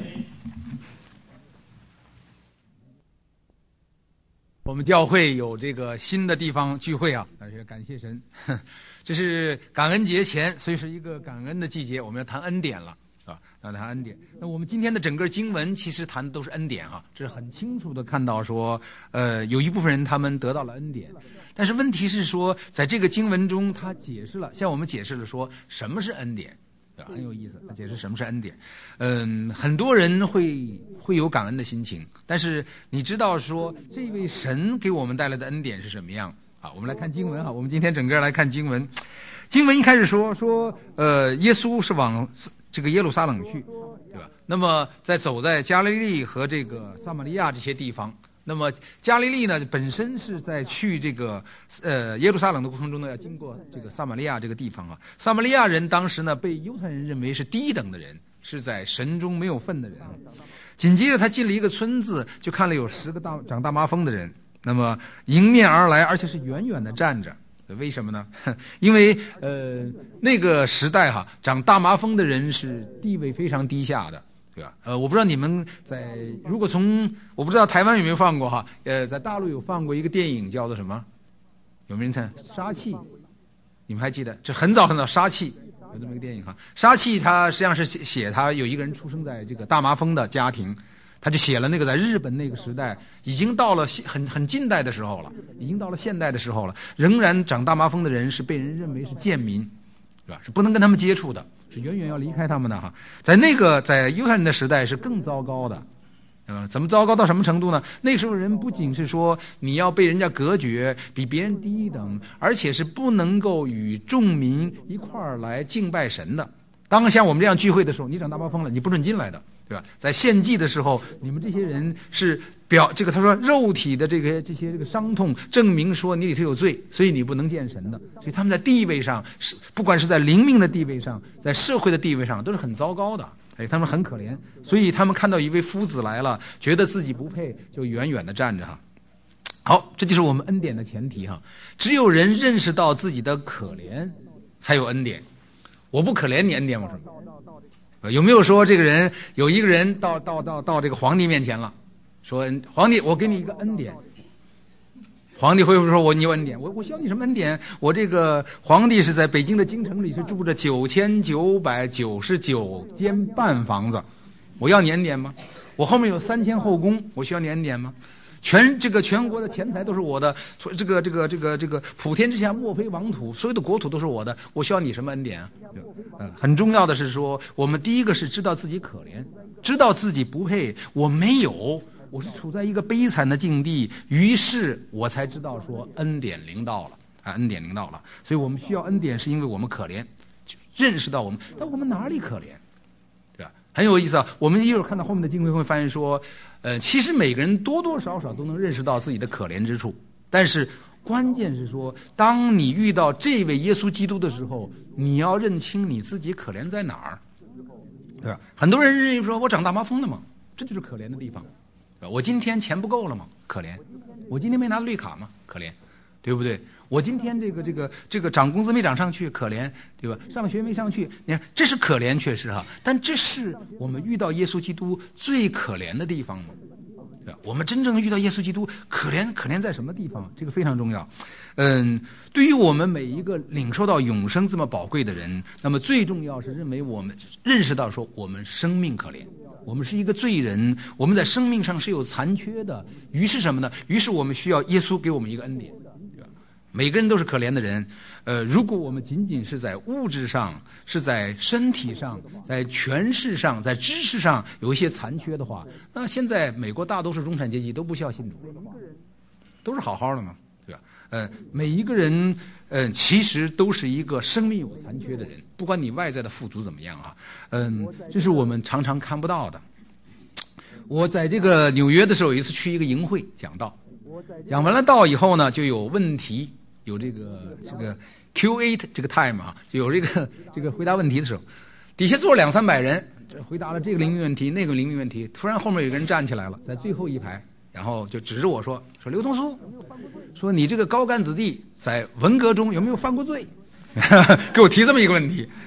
我们教会有这个新的地方聚会啊，但是感谢神，这是感恩节前，所以是一个感恩的季节，我们要谈恩典了，是吧？要谈恩典。那我们今天的整个经文其实谈的都是恩典啊，这是很清楚的看到说，有一部分人他们得到了恩典，但是问题是说，在这个经文中，他解释了，向我们解释了说什么是恩典。很有意思，他解释什么是恩典。很多人会有感恩的心情，但是你知道说这位神给我们带来的恩典是什么样啊？我们来看经文哈，我们今天整个来看经文。经文一开始说耶稣是往这个耶路撒冷去，对吧？那么走在加利利和这个撒玛利亚这些地方。那么加利利呢，本身是在去这个耶路撒冷的过程中呢，要经过这个撒玛利亚这个地方啊。撒玛利亚人当时呢，被犹太人认为是低等的人，是在神中没有份的人。紧接着他进了一个村子，就看了有10个长大麻风的人，那么迎面而来，而且是远远的站着。为什么呢？因为那个时代哈，长大麻风的人是地位非常低下的。对吧？我不知道你们如果我不知道台湾有没有放过哈，在大陆有放过一个电影叫做什么？有没有人看？杀气，你们还记得？这很早很早，杀气有这么一个电影哈。杀气它实际上是写他有一个人出生在这个大麻风的家庭，他就写了那个在日本那个时代，已经到了很近代的时候了，已经到了现代的时候了，仍然长大麻风的人是被人认为是贱民，对吧？是不能跟他们接触的。是远远要离开他们的哈，在犹太人的时代是更糟糕的，怎么糟糕到什么程度呢？那时候人不仅是说你要被人家隔绝，比别人低一等，而且是不能够与众民一块儿来敬拜神的。当像我们这样聚会的时候，你长大麻风了，你不准进来的，对吧？在献祭的时候，你们这些人是他说肉体的这些伤痛证明说你里头有罪，所以你不能见神的。所以他们在地位上不管是在灵命的地位上，在社会的地位上都是很糟糕的。他们很可怜，所以他们看到一位夫子来了，觉得自己不配，就远远的站着哈。好，这就是我们恩典的前提哈。只有人认识到自己的可怜，才有恩典。我不可怜你，恩典我什么？有没有说有一个人到这个皇帝面前了，说皇帝，我给你一个恩典。皇帝会不会说你有恩典？我需要你什么恩典？我这个皇帝是在北京的京城里是住着9999间半房子，我要你恩典吗？我后面有3000后宫，我需要你恩典吗？全国的钱财都是我的，这个普天之下莫非王土，所有的国土都是我的，我需要你什么恩典啊？很重要的是说，我们第一个是知道自己可怜，知道自己不配，我没有，我是处在一个悲惨的境地，于是我才知道说恩典临到了啊，恩典临到了，所以我们需要恩典，是因为我们可怜，认识到但我们哪里可怜？对吧？很有意思啊！我们一会儿看到后面的经文会发现说，其实每个人多多少少都能认识到自己的可怜之处，但是关键是说，当你遇到这位耶稣基督的时候，你要认清你自己可怜在哪儿，对吧？很多人认为说我长大麻风了嘛，这就是可怜的地方。我今天钱不够了吗？可怜。我今天没拿绿卡吗？可怜，对不对？我今天这个涨工资没涨上去，可怜，对吧？上学没上去，你看这是可怜，确实哈。但这是我们遇到耶稣基督最可怜的地方吗？对我们真正遇到耶稣基督，可怜在什么地方？这个非常重要。对于我们每一个领受到永生这么宝贵的人，那么最重要是认识到说我们生命可怜，我们是一个罪人，我们在生命上是有残缺的。于是什么呢？于是我们需要耶稣给我们一个恩典，对吧？每个人都是可怜的人。如果我们仅仅是在物质上、是在身体上、在权势上、在知识上有一些残缺的话，那现在美国大多数中产阶级都不需要信主了，都是好好的嘛，对吧？每一个人其实都是一个生命有残缺的人，不管你外在的富足怎么样啊，这是我们常常看不到的。我在这个纽约的时候，有一次去一个营会讲道，讲完了道以后呢，就有问题，有这个Q&A 这个 time 啊，就有这个回答问题的时候，底下坐了200-300人，这回答了这个灵命问题那个灵命问题，突然后面有个人站起来了，在最后一排，然后就指着我说刘同苏，说你这个高干子弟在文革中有没有犯过罪？给我提这么一个问题。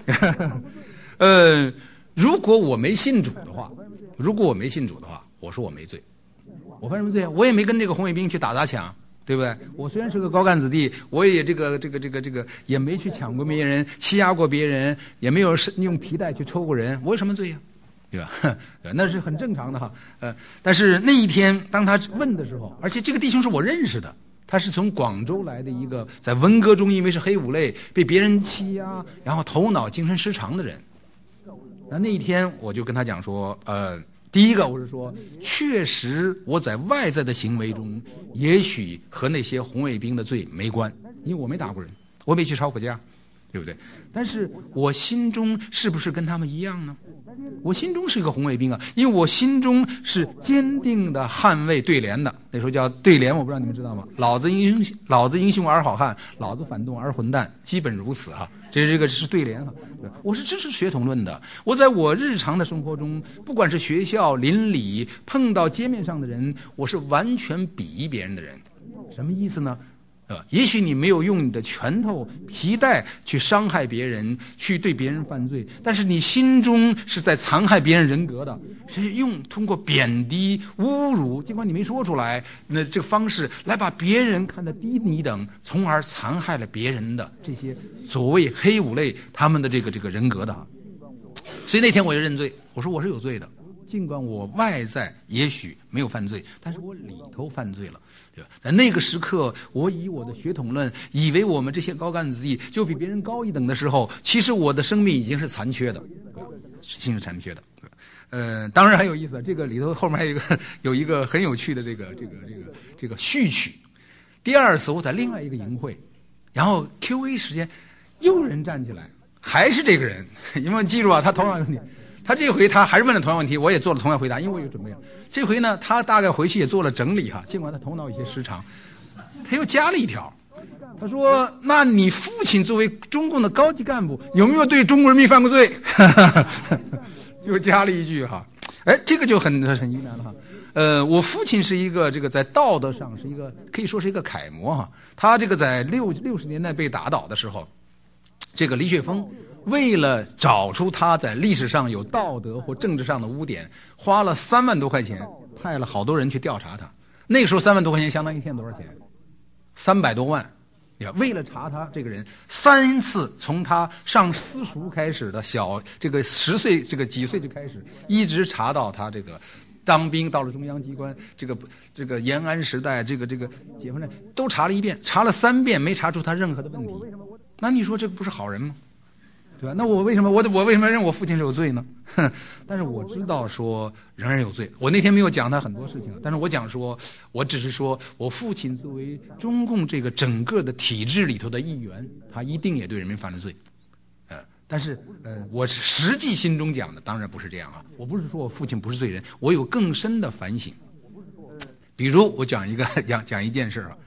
如果我没信主的话，我说我没罪。我犯什么罪啊？我也没跟这个红卫兵去打砸抢，对不对？我虽然是个高干子弟，我也这个也没去抢过别人，欺压过别人，也没有用皮带去抽过人，我有什么罪呀？对吧？那是很正常的哈。但是那一天当他问的时候，而且这个弟兄是我认识的，他是从广州来的一个在文革中因为是黑五类被别人欺压，然后头脑精神失常的人。那一天我就跟他讲说，第一个我是说，确实我在外在的行为中也许和那些红卫兵的罪没关，因为我没打过人，我没去吵过架，对不对？但是我心中是不是跟他们一样呢？我心中是一个红卫兵啊，因为我心中是坚定的捍卫对联的，那时候叫对联，我不知道你们知道吗？老子英雄而好汉，老子反动而混蛋，基本如此哈。这个是对联哈。我是支持血统论的。我在我日常的生活中，不管是学校、邻里碰到街面上的人，我是完全鄙夷别人的人。什么意思呢？也许你没有用你的拳头、皮带去伤害别人，去对别人犯罪，但是你心中是在残害别人人格的，是通过贬低、侮辱，尽管你没说出来，那这个方式来把别人看得低你等，从而残害了别人的这些所谓黑五类他们的这个人格的。所以那天我就认罪，我说我是有罪的。尽管我外在也许没有犯罪，但是我里头犯罪了，对吧？在那个时刻，我以我的血统论，以为我们这些高干子弟就比别人高一等的时候，其实我的生命已经是残缺的，心是残缺的。当然很有意思，这个里头后面还有一个很有趣的这个序曲。第二次我在另外一个营会，然后 Q&A 时间，又有人站起来，还是这个人，因为记住啊，他头上有问题。他这回他还是问了同样问题，我也做了同样回答，因为我有准备了。这回呢，他大概回去也做了整理哈，尽管他头脑有些失常，他又加了一条，他说：“那你父亲作为中共的高级干部，有没有对中国人民犯过罪？”就加了一句哈，这个就很疑难了哈。我父亲是一个这个在道德上是一个可以说是一个楷模哈。他这个在60年代被打倒的时候，这个李雪峰为了找出他在历史上有道德或政治上的污点，花了3万多块钱，派了好多人去调查他。那个时候3万多块钱相当于现在多少钱？300多万。为了查他这个人，3次从他上私塾开始的这个10岁这个几岁就开始，一直查到他这个当兵到了中央机关，这个延安时代这个解放战都查了一遍，查了3遍没查出他任何的问题。那你说这不是好人吗？对吧？那我为什么认我父亲是有罪呢？但是我知道说仍然有罪。我那天没有讲他很多事情，但是我讲说，我只是说我父亲作为中共这个整个的体制里头的一员，他一定也对人民犯了罪。但是我实际心中讲的当然不是这样啊。我不是说我父亲不是罪人，我有更深的反省。比如我讲一件事啊，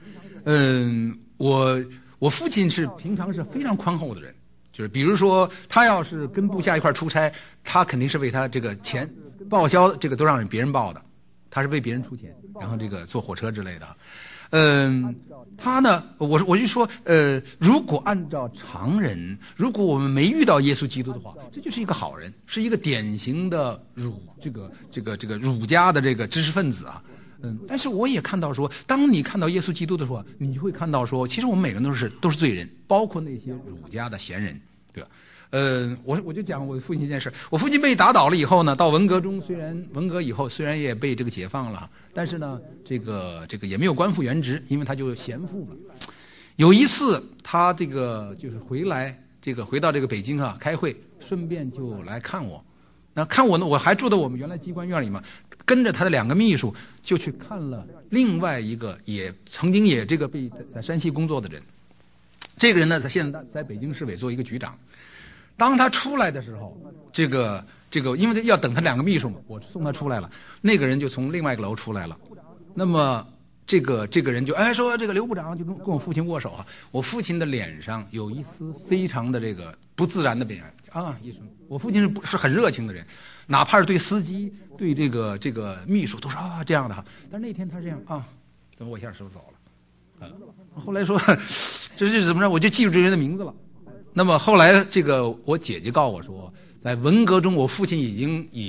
我父亲是平常是非常宽厚的人。就是比如说他要是跟部下一块出差，他肯定是为他这个钱报销，这个都让别人报的，他是为别人出钱，然后这个坐火车之类的。他呢，我就说，如果按照常人，如果我们没遇到耶稣基督的话，这就是一个好人，是一个典型的儒家的这个知识分子啊。 但是我也看到说，当你看到耶稣基督的时候，你就会看到说，其实我们每个人都是罪人，包括那些儒家的贤人，对吧？我就讲我父亲一件事。我父亲被打倒了以后呢，到文革中，文革以后虽然也被这个解放了，但是呢，这个也没有官复原职，因为他就闲赋了。有一次他这个就是回到这个北京啊开会，顺便就来看我。那看我呢，我还住在我们原来机关院里嘛，跟着他的2个秘书就去看了另外一个也曾经也这个被在山西工作的人。这个人呢，他现在在北京市委做一个局长。当他出来的时候，这个，因为要等他2个秘书嘛，我送他出来了。那个人就从另外一个楼出来了。那么这个人就说这个刘部长就跟我父亲握手啊。我父亲的脸上有一丝非常的这个不自然的表现啊，医生。我父亲是很热情的人，哪怕是对司机、对这个秘书都是这样的哈。但是那天他这样等我一下手走了。后来说这是怎么着，我就记住这人的名字了。那么后来我姐姐告诉我说，在文革中我父亲已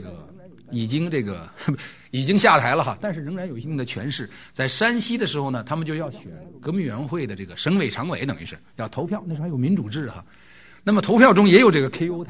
经下台了哈，但是仍然有一定的权势。在山西的时候呢，他们就要选革命委员会的这个省委常委，等于是要投票，那时候还有民主制哈。那么投票中也有这个 QA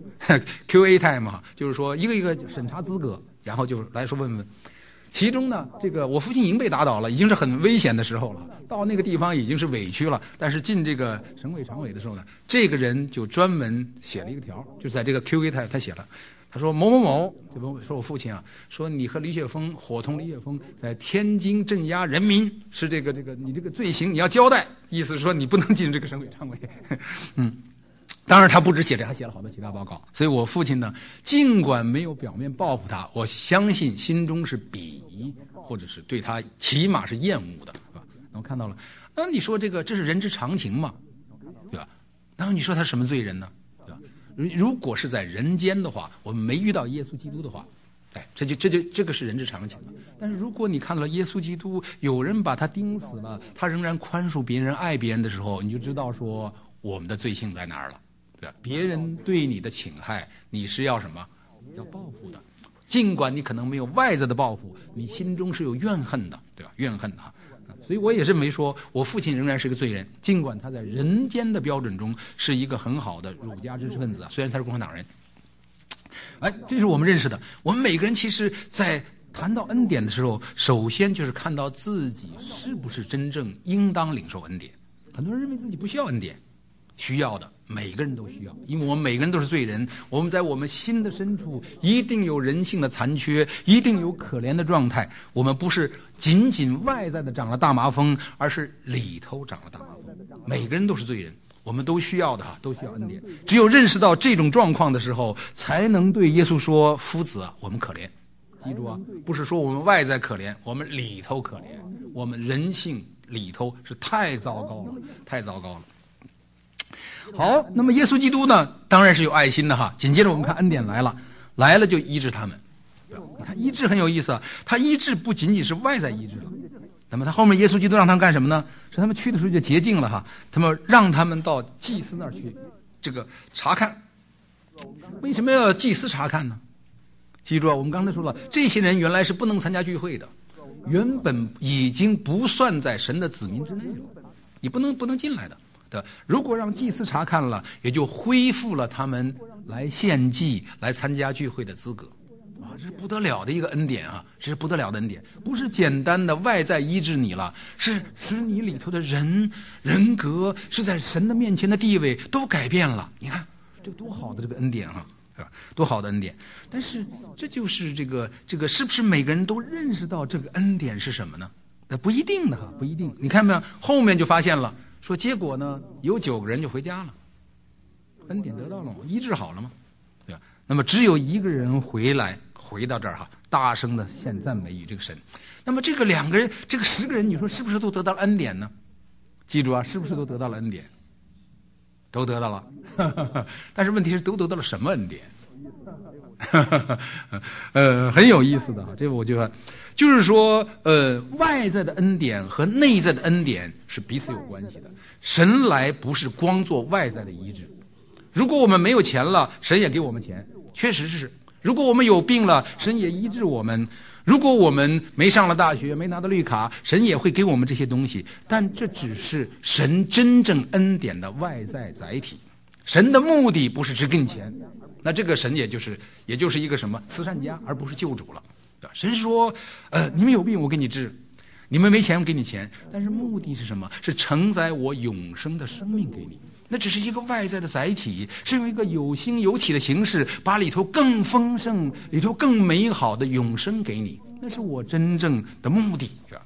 time 哈，就是说一个一个审查资格，然后就来说问问。其中呢，我父亲已经被打倒了，已经是很危险的时候了，到那个地方已经是委屈了。但是进这个省委常委的时候呢，这个人就专门写了一个条，就在这个 QA 他写了，他说某某某，就说我父亲啊，说你和李雪峰伙同李雪峰在天津镇压人民，是这个你这个罪行你要交代，意思是说你不能进这个省委常委。当然他不止写这，还写了好多其他报告。所以我父亲呢，尽管没有表面报复他，我相信心中是鄙夷，或者是对他起码是厌恶的，是吧？那我看到了，那你说这是人之常情嘛，对吧？然后你说他是什么罪人呢？对吧？如果是在人间的话，我们没遇到耶稣基督的话，这个是人之常情。但是如果你看到了耶稣基督，有人把他钉死了，他仍然宽恕别人、爱别人的时候，你就知道说我们的罪性在哪儿了。对吧？别人对你的侵害，你是要什么？要报复的。尽管你可能没有外在的报复，你心中是有怨恨的，对吧？怨恨的。所以我也认为说，我父亲仍然是个罪人，尽管他在人间的标准中是一个很好的儒家知识分子，虽然他是共产党人。这是我们认识的。我们每个人其实在谈到恩典的时候，首先就是看到自己是不是真正应当领受恩典。很多人认为自己不需要恩典，需要的，每个人都需要，因为我们每个人都是罪人，我们在我们心的深处一定有人性的残缺，一定有可怜的状态。我们不是仅仅外在的长了大麻风，而是里头长了大麻风。每个人都是罪人，我们都需要的都需要恩典。只有认识到这种状况的时候，才能对耶稣说：夫子啊，我们可怜。记住啊，不是说我们外在可怜，我们里头可怜，我们人性里头是太糟糕了，太糟糕了。好，那么耶稣基督呢，当然是有爱心的哈。紧接着我们看恩典来了就医治他们。你看医治很有意思啊，他医治不仅仅是外在医治了，那么他后面耶稣基督让他们干什么呢？是他们去的时候就洁净了哈，他们让他们到祭司那儿去这个查看。为什么要祭司查看呢？记住啊，我们刚才说了，这些人原来是不能参加聚会的，原本已经不算在神的子民之内了，你不能进来的。如果让祭司查看了，也就恢复了他们来献祭、来参加聚会的资格。这是不得了的一个恩典啊！这是不得了的恩典，不是简单的外在医治你了，是使你里头的人格，是在神的面前的地位都改变了。你看这个多好的这个恩典啊！多好的恩典！但是这就是这个是不是每个人都认识到这个恩典是什么呢？那不一定的哈，不一定。你看没有？后面就发现了。说结果呢，有9个人就回家了，恩典得到了吗？医治好了吗？对吧？那么只有1个人回到这儿哈，大声的献赞美与这个神。那么这个2个人，这个10个人，你说是不是都得到了恩典呢？记住啊，是不是都得到了恩典？都得到了，但是问题是都得到了什么恩典？很有意思的，这个我觉得就是说，外在的恩典和内在的恩典是彼此有关系的。神来不是光做外在的医治，如果我们没有钱了，神也给我们钱，确实是。如果我们有病了，神也医治我们。 如果我们没上了大学，没拿到绿卡，神也会给我们这些东西，但这只是神真正恩典的外在载体。神的目的不是只给你钱，那这个神也就是一个什么慈善家，而不是救主了。神说，你们有病我给你治，你们没钱我给你钱，但是目的是什么？是承载我永生的生命给你。那只是一个外在的载体，是用一个有形有体的形式，把里头更丰盛、里头更美好的永生给你。那是我真正的目的，是吧？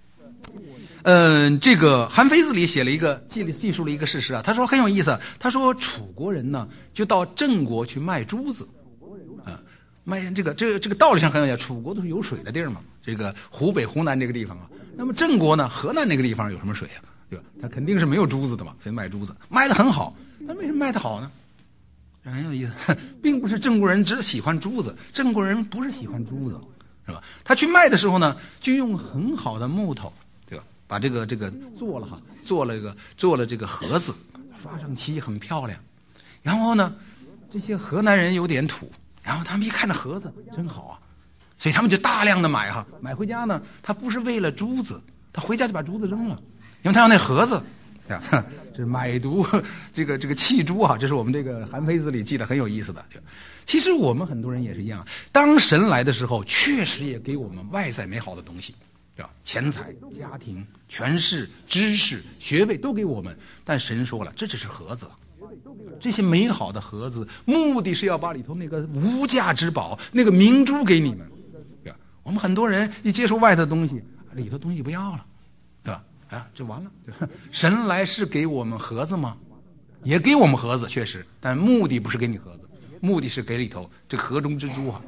这个《韩非子》里写了记述了一个事实啊，他说很有意思。他说楚国人呢，就到郑国去卖珠子，卖这个道理上很有意思。楚国都是有水的地儿嘛，这个湖北、湖南这个地方啊。那么郑国呢，河南那个地方有什么水啊？对吧？他肯定是没有珠子的嘛，所以卖珠子卖得很好。那为什么卖得好呢？很有意思，并不是郑国人只喜欢珠子，郑国人不是喜欢珠子，是吧？他去卖的时候呢，就用很好的木头，对吧？把这个做了这个盒子，刷上漆，很漂亮。然后呢，这些河南人有点土，然后他们一看这盒子真好啊，所以他们就大量的买回家呢。他不是为了珠子，他回家就把珠子扔了，因为他要那盒子。这是买椟这个弃珠啊，这是我们这个《韩非子》里记得很有意思的。其实我们很多人也是一样，当神来的时候，确实也给我们外在美好的东西，对吧？钱财、家庭、权势、知识、学位都给我们，但神说了，这只是盒子。这些美好的盒子，目的是要把里头那个无价之宝、那个明珠给你们。对吧？我们很多人一接受外头的东西，里头东西不要了，对吧？这完了。神来是给我们盒子吗？也给我们盒子，确实，但目的不是给你盒子，目的是给里头这个盒中之珠啊。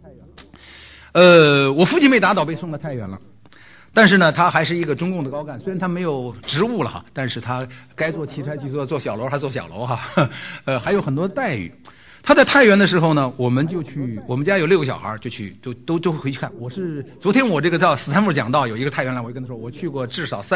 我父亲被打倒，被送到太原了，但是呢，他还是一个中共的高干，虽然他没有职务了哈，但是他该做汽车去做小楼还做小楼哈，还有很多待遇。他在太原的时候呢，我们就去，我们家有6个小孩，就去都回去看。昨天我这个叫斯坦福讲道有一个太原来，我就跟他说，我去过至少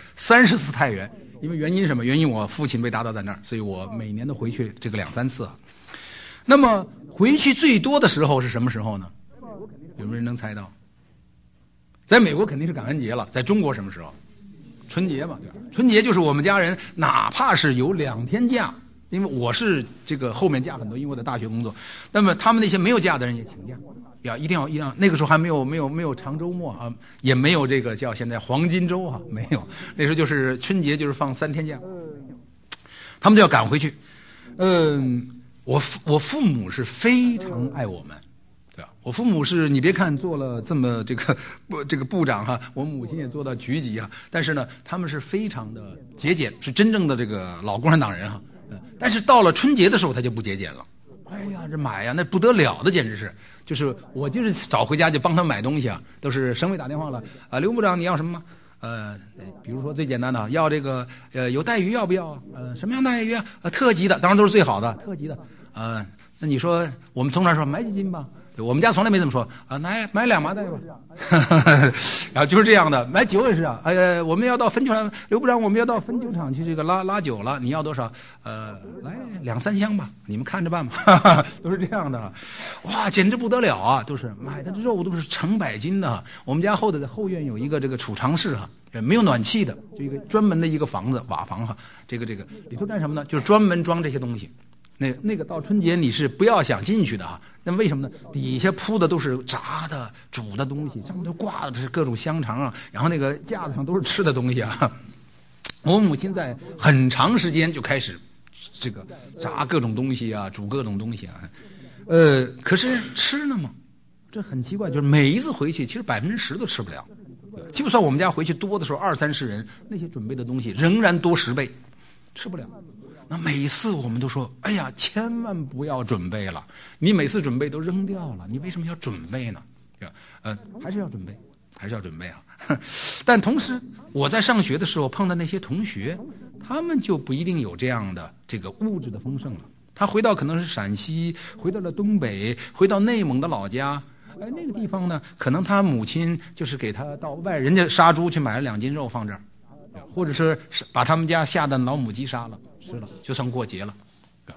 30次太原，因为原因是什么？原因我父亲被打倒在那儿，所以我每年都回去这个2-3次啊。那么回去最多的时候是什么时候呢？有没有人能猜到？在美国肯定是感恩节了，在中国什么时候？春节嘛，对吧？春节就是我们家人哪怕是有2天假。因为我是这个后面假很多，因为我在大学工作，那么他们那些没有假的人也请假，一定要。那个时候还没有长周末啊，也没有这个叫现在黄金周啊，没有。那时候就是春节就是放3天假，他们就要赶回去。我父母是非常爱我们，对吧？我父母是你别看做了这么这个部长哈，我母亲也做到局级啊，但是呢，他们是非常的节俭，是真正的这个老共产党人哈。但是到了春节的时候，他就不节俭了。哎呀，这买呀，那不得了的，简直是，就是我就是早回家就帮他买东西啊，都是省委打电话了啊，刘部长你要什么吗？比如说最简单的，要这个有带鱼要不要？什么样带鱼啊？特级的，当然都是最好的，特级的。那你说我们通常说买几斤吧？我们家从来没这么说啊，买2麻袋吧，然后就是这样的，买酒也是啊，我们要到汾酒厂，刘部长我们要到汾酒厂去这个拉酒了，你要多少？来2-3箱吧，你们看着办吧，都是这样的，哇，简直不得了啊！都是买的肉都是成百斤的。我们家后院有一个这个储藏室哈，没有暖气的，就一个专门的一个房子，瓦房哈，这个里头干什么呢？就是专门装这些东西。那个到春节你是不要想进去的啊。那为什么呢？底下铺的都是炸的、煮的东西，上面都挂的是各种香肠啊，然后那个架子上都是吃的东西啊。我母亲在很长时间就开始这个炸各种东西啊，煮各种东西啊。可是吃呢嘛，这很奇怪，就是每一次回去，其实10%都吃不了。就算我们家回去多的时候20-30人，那些准备的东西仍然多10倍，吃不了。那每次我们都说，哎呀，千万不要准备了，你每次准备都扔掉了，你为什么要准备呢？还是要准备啊。但同时我在上学的时候碰到那些同学，他们就不一定有这样的这个物质的丰盛了。他回到可能是陕西，回到了东北，回到内蒙的老家，那个地方呢，可能他母亲就是给他到人家杀猪去买了2斤肉放这儿，或者是把他们家下的老母鸡杀了吃了，就算过节了，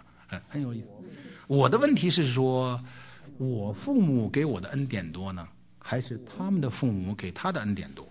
很有意思。我的问题是说，我父母给我的恩典多呢， 还是他们的父母给他的恩典多？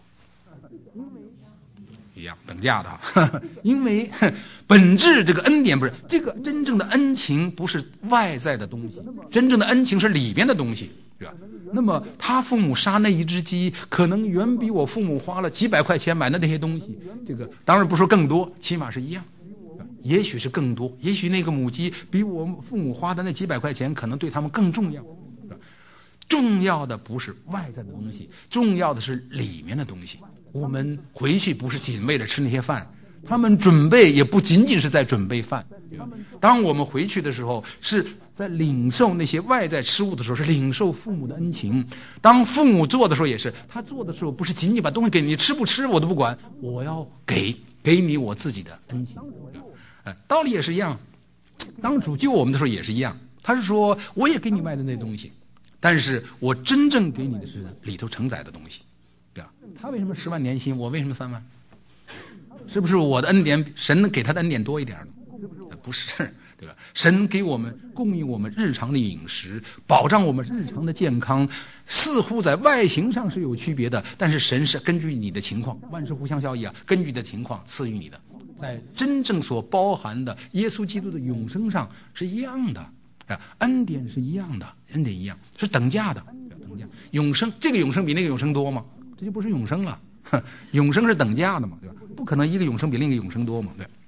一样，等价的。因为本质这个恩典不是这个真正的恩情，不是外在的东西，真正的恩情是里边的东西，对吧？那么他父母杀那一只鸡，可能远比我父母花了几百块钱买的那些东西，这个当然不说更多，起码是一样。也许是更多，也许那个母鸡比我父母花的那几百块钱可能对他们更重要。重要的不是外在的东西，重要的是里面的东西。我们回去不是仅为了吃那些饭，他们准备也不仅仅是在准备饭。当我们回去的时候，是在领受那些外在吃物的时候，是领受父母的恩情。当父母做的时候也是，他做的时候不是仅仅把东西给你，吃不吃我都不管，我要给你我自己的恩情。道理也是一样，当主救我们的时候也是一样，他是说我也给你卖的那东西，但是我真正给你的是里头承载的东西，对吧？他为什么10万年薪，我为什么3万？是不是我的恩典，神给他的恩典多一点呢？不是，对吧？神给我们供应我们日常的饮食，保障我们日常的健康，似乎在外形上是有区别的，但是神是根据你的情况，万事互相效益啊，根据你的情况赐予你的，在真正所包含的耶稣基督的永生上是一样的。恩典是一样的，恩典一样是等价的，等价。永生，这个永生比那个永生多吗？这就不是永生了。永生是等价的嘛，对吧？不可能一个永生比另一个永生多嘛，对。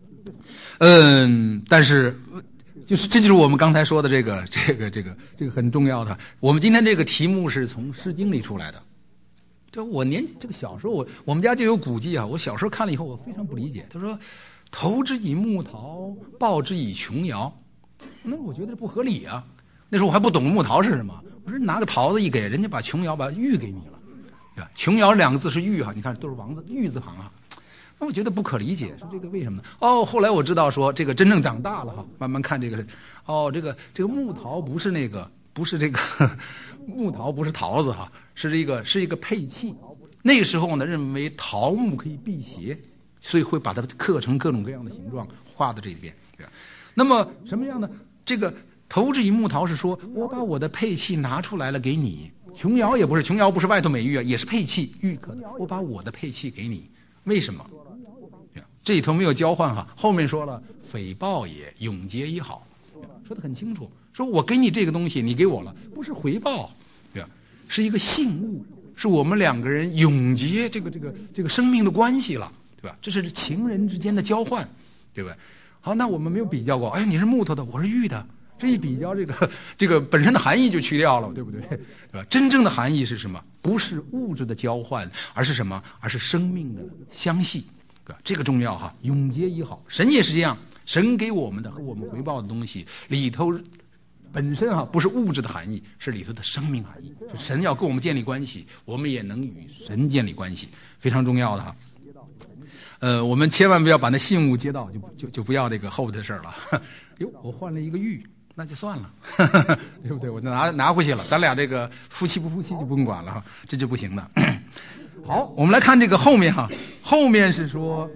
但是这就是我们刚才说的这个很重要的。我们今天这个题目是从诗经里出来的。就我这个小时候，我们家就有古迹啊。我小时候看了以后，我非常不理解。他说：“投之以木桃，报之以琼瑶。”那我觉得不合理啊。那时候我还不懂木桃是什么，我说拿个桃子一给人家，把琼瑶把玉给你了，对吧？琼瑶2个字是玉哈，你看都是王字玉字旁啊。那我觉得不可理解，是这个为什么呢？后来我知道说这个真正长大了哈，慢慢看这个这个木桃不是这个木桃不是桃子哈，是一个配器。那个时候呢，认为桃木可以辟邪，所以会把它刻成各种各样的形状，画到这边，对吧？那么什么样呢？这个投之以木桃是说我把我的配器拿出来了给你。琼瑶也不是，琼瑶不是外头美玉啊，也是配器玉刻的。我把我的配器给你，为什么？这里头没有交换哈，后面说了匪报也，永结以好，说得很清楚，说我给你这个东西，你给我了，不是回报，对吧？是一个信物，是我们2个人永结这个生命的关系了，对吧？这是情人之间的交换，对吧？好，那我们没有比较过，哎，你是木头的，我是玉的，这一比较，这个本身的含义就去掉了，对不对？对吧？真正的含义是什么？不是物质的交换，而是什么？而是生命的相系。这个重要哈，永结以好。神也是这样，神给我们的和我们回报的东西里头本身哈不是物质的含义，是里头的生命含义。是神要跟我们建立关系，我们也能与神建立关系，非常重要的哈。我们千万不要把那信物接到，就不要这个后边的事了。哟，我换了一个玉，那就算了，对不对？我拿回去了，咱俩这个夫妻不夫妻就不用管了哈，这就不行的。好，我们来看这个后面哈，后面是说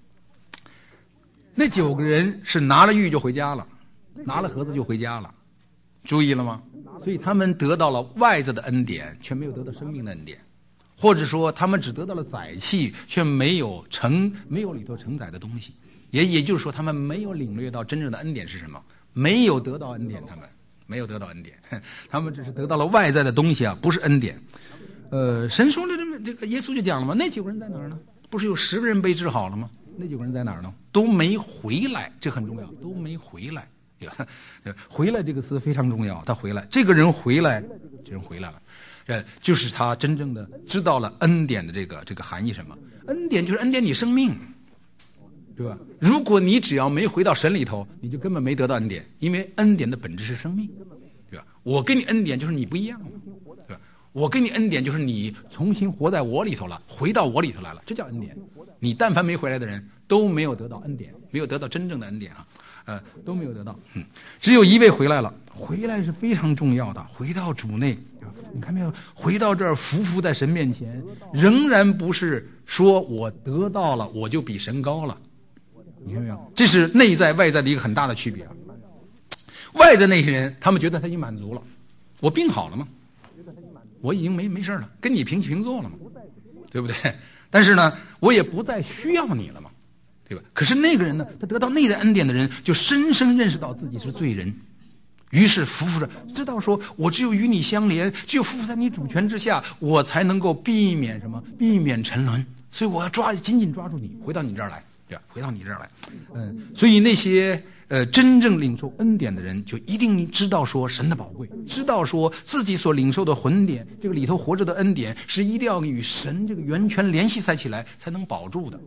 那9个人是拿了玉就回家了，拿了盒子就回家了，注意了吗？所以他们得到了外在的恩典，却没有得到生命的恩典，或者说他们只得到了载器，却没有里头承载的东西，也就是说他们没有领略到真正的恩典是什么，没有得到恩典，他们没有得到恩典，他们只是得到了外在的东西啊，不是恩典。神说了这个耶稣就讲了嘛，那9个人在哪儿呢？不是有10个人被治好了吗？那9个人在哪儿呢？都没回来，这很重要，都没回来。回来这个词非常重要，他回来，这个人回来，这人回来了，就是他真正的知道了恩典的这个含义什么？恩典就是恩典你生命，对吧？如果你只要没回到神里头，你就根本没得到恩典，因为恩典的本质是生命，对吧？我给你恩典就是你不一样了，对吧？我给你恩典就是你重新活在我里头了，回到我里头来了，这叫恩典。你但凡没回来的人都没有得到恩典，没有得到真正的恩典啊，都没有得到。只有一位回来了，回来是非常重要的，回到主内，你看没有？回到这儿匍匐在神面前，仍然不是说我得到了我就比神高了，你看没有？这是内在外在的一个很大的区别啊。外在那些人，他们觉得他已经满足了，我病好了吗？ 我已经没事了，跟你平起平坐了嘛，对不对？但是呢，我也不再需要你了嘛，对吧？可是那个人呢，他得到内在恩典的人，就深深认识到自己是罪人，于是匍匐着，知道说我只有与你相连，只有匍匐在你主权之下，我才能够避免什么？避免沉沦。所以我要紧紧抓住你，回到你这儿来，对吧？回到你这儿来。所以那些真正领受恩典的人，就一定知道说神的宝贵，知道说自己所领受的魂典，这个里头活着的恩典是一定要与神这个源泉联系在起来，才能保住的。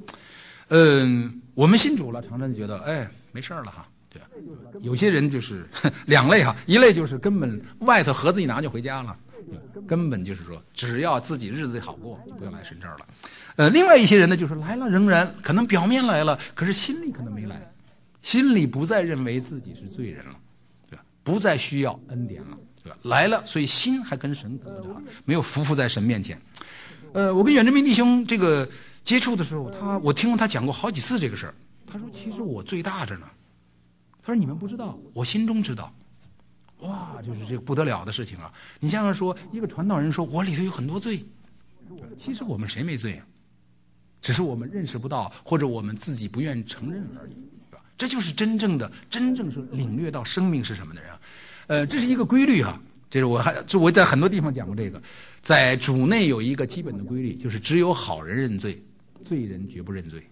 我们信主了，常常觉得没事了哈，对吧？有些人就是两类哈，一类就是根本外头盒子一拿就回家了，根本就是说只要自己日子好过，就不用来神这儿了。另外一些人呢，就是来了，仍然可能表面来了，可是心里可能没来。心里不再认为自己是罪人了，对吧？不再需要恩典了，对吧？来了，所以心还跟神隔着，没有匍匐在神面前。我跟远志明弟兄这个接触的时候，我听过他讲过好几次这个事儿。他说：“其实我罪大着呢。”他说：“你们不知道，我心中知道。”哇，就是这个不得了的事情啊！你想想说，一个传道人说我里头有很多罪，其实我们谁没罪啊？只是我们认识不到，或者我们自己不愿意承认而已。这就是真正是领略到生命是什么的人啊。这是一个规律哈。这是我在很多地方讲过这个，在主内有一个基本的规律，就是只有好人认罪，罪人绝不认罪。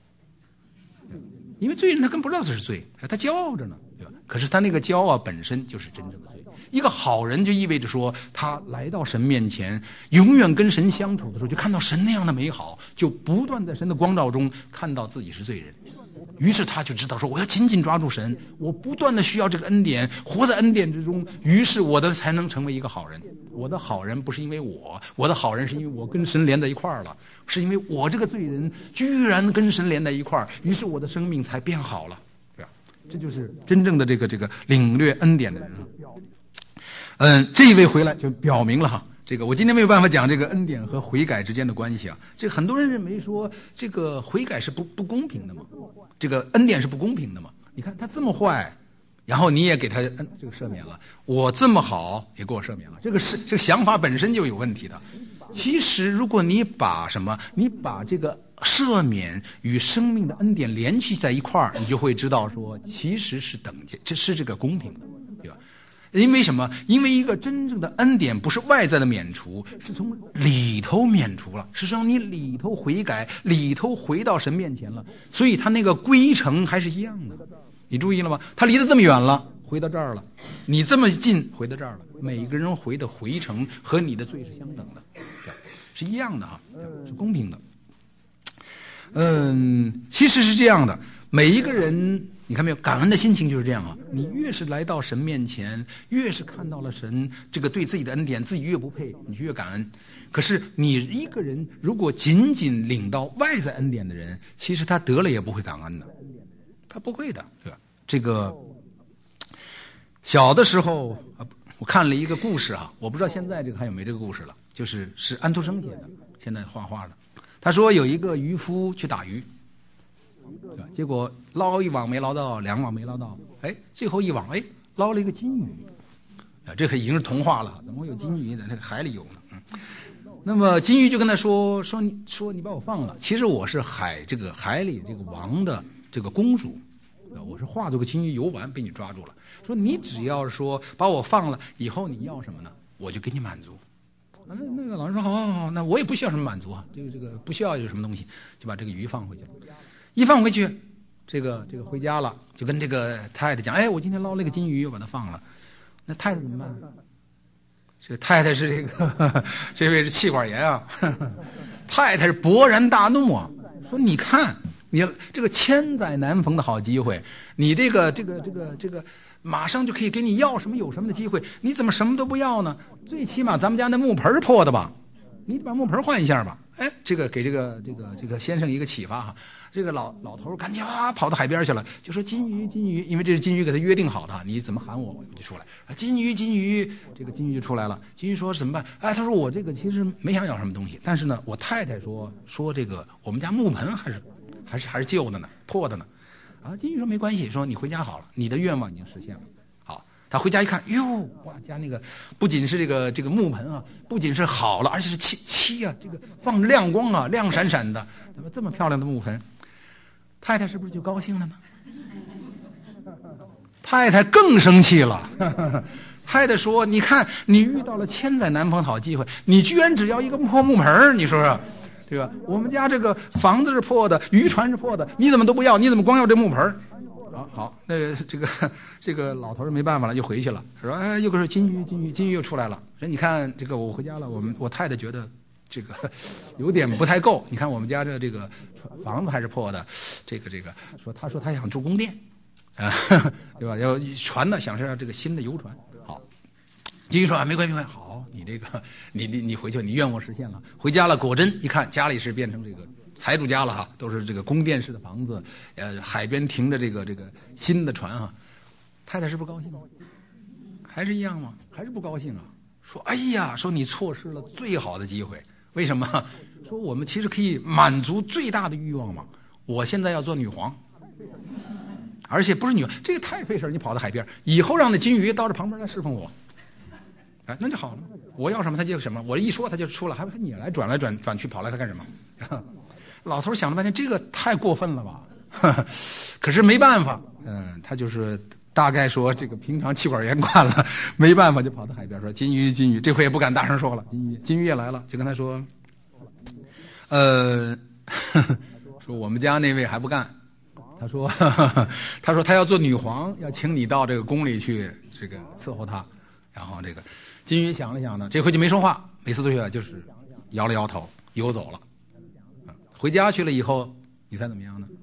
因为罪人他根本不知道这是罪，他骄傲着呢，对吧？可是他那个骄傲本身就是真正的罪。一个好人就意味着说，他来到神面前，永远跟神相处的时候，就看到神那样的美好，就不断在神的光照中看到自己是罪人。于是他就知道说，我要紧紧抓住神，我不断的需要这个恩典，活在恩典之中，于是我的才能成为一个好人。我的好人不是因为我的好人是因为我跟神连在一块儿了，是因为我这个罪人居然跟神连在一块儿，于是我的生命才变好了，对吧？这就是真正的这个领略恩典的人。这一位回来就表明了哈。这个我今天没有办法讲这个恩典和悔改之间的关系啊。这个很多人认为说，这个悔改是不公平的嘛，这个恩典是不公平的嘛。你看他这么坏，然后你也给他这个赦免了，我这么好也给我赦免了，这个想法本身就有问题的。其实如果你把这个赦免与生命的恩典联系在一块儿，你就会知道说，其实是这是这个公平的，对吧？因为什么？因为一个真正的恩典不是外在的免除，是从里头免除了，是让你里头悔改，里头回到神面前了，所以他那个归程还是一样的。你注意了吗？他离得这么远了，回到这儿了，你这么近回到这儿了，每个人回的回程和你的罪是相等的，是一样的哈，是公平的。其实是这样的，每一个人你看没有，感恩的心情就是这样啊。你越是来到神面前，越是看到了神这个对自己的恩典，自己越不配，你就越感恩。可是你一个人如果仅仅领到外在恩典的人，其实他得了也不会感恩的，他不会的，对吧？这个小的时候我看了一个故事啊，我不知道现在这个还有没这个故事了，是安徒生写的，现在画画的。他说有一个渔夫去打鱼，对吧？结果捞一网没捞到，两网没捞到，最后一网捞了一个金鱼，这个已经是童话了，怎么会有金鱼在那个海里游呢？那么金鱼就跟他说你把我放了，其实我是海里这个王的这个公主，我是化作个金鱼游完被你抓住了，说你只要说把我放了以后你要什么呢，我就给你满足。那个老人说好，那我也不需要什么满足啊，这个不需要有什么东西，就把这个鱼放回去了。一放回去，这个回家了，就跟这个太太讲，我今天捞了一个金鱼，我把它放了。那太太怎么办？这个太太是这位是气管炎啊，太太是勃然大怒啊，说你看你这个千载难逢的好机会，你这个马上就可以给你要什么有什么的机会，你怎么什么都不要呢？最起码咱们家那木盆破的吧，你把木盆换一下吧。这个给这个先生一个启发哈。这个老头赶紧跑到海边去了，就说金鱼，因为这是金鱼给他约定好的，你怎么喊我就出来。金鱼，这个金鱼就出来了。金鱼说怎么办？他说我这个其实没想要什么东西，但是呢，我太太说这个我们家木盆还是旧的呢，破的呢。金鱼说没关系，说你回家好了，你的愿望已经实现了。好， 他回家一看，哟，哇，家那个不仅是这个木盆啊，不仅是好了，而且是漆啊，这个放着亮光啊，亮闪闪的，怎么这么漂亮的木盆？太太是不是就高兴了呢？太太更生气了。太太说：“你看，你遇到了千载难逢好机会，你居然只要一个破木盆，你说说，对吧？我们家这个房子是破的，渔船是破的，你怎么都不要？你怎么光要这木盆？”好，那个这个老头没办法了，就回去了。说：“哎，又是金鱼又出来了。说你看这个我回家了，我太太觉得这个有点不太够。你看我们家这个房子还是破的，这个他说他想住宫殿。”啊，对吧？要船呢，想是这个新的游船。好，金鱼说：“没关系，好，你这个，你回去，你愿望实现了。回家了，果真一看，家里是变成这个财主家了哈，都是这个宫殿式的房子，海边停着这个新的船哈。太太是不高兴吗？还是一样吗？还是不高兴啊？说：哎呀，说你错失了最好的机会。为什么？说我们其实可以满足最大的欲望嘛。我现在要做女皇。”而且不是你，这个太费事，你跑到海边，以后让那金鱼到这旁边来侍奉我，哎，那就好了。我要什么他就什么，我一说他就出了，还你来转来转去跑来他干什么？老头想了半天，这个太过分了吧？可是没办法，他就是大概说这个平常气管炎惯了，没办法就跑到海边说：“金鱼，这回也不敢大声说了。”金鱼也来了，就跟他说：“说我们家那位还不干。”他说他要做女皇，要请你到这个宫里去这个伺候他。然后这个金鱼想了想呢，这回就没说话，每次都就是摇了摇头游走了。回家去了以后，你猜怎么样呢？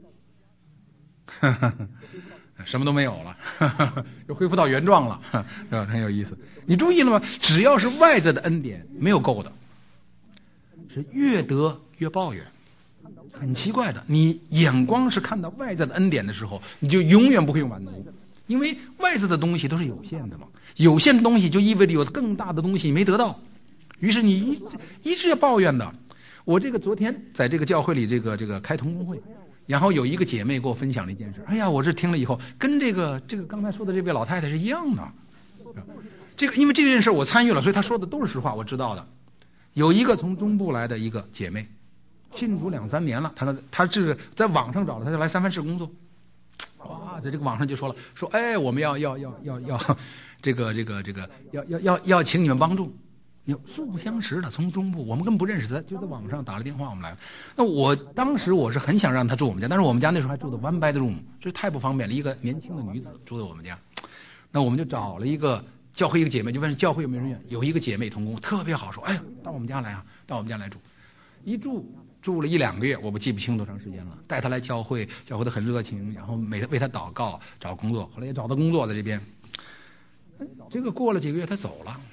什么都没有了，又恢复到原状了，对吧？很有意思。你注意了吗？只要是外在的恩典没有够的，是越得越抱怨。很奇怪的，你眼光是看到外在的恩典的时候，你就永远不会满足，因为外在的东西都是有限的嘛，有限的东西就意味着有更大的东西你没得到，于是你一直要抱怨的。我这个昨天在这个教会里这个开同工会，然后有一个姐妹给我分享了一件事，哎呀，我这听了以后跟这个刚才说的这位老太太是一样的。因为这件事我参与了，所以她说的都是实话，我知道的。有一个从中部来的一个姐妹。信主2-3年了，他这个在网上找了，他就来三藩市工作。哇，在这个网上就说哎，我们要这个要请你们帮助。素不相识的，从中部，我们根本不认识他，就在网上打了电话，我们来。那当时我是很想让他住我们家，但是我们家那时候还住的 one bedroom， 就是太不方便了，一个年轻的女子住在我们家。那我们就找了一个教会一个姐妹，就问教会有没有人愿，有一个姐妹同工特别好，说哎呀，到我们家来啊，到我们家来住。一住了1-2个月，我记不清多长时间了。带他来教会的很热情，然后为他祷告，找工作，后来也找到工作在这边。这个过了几个月，他走了。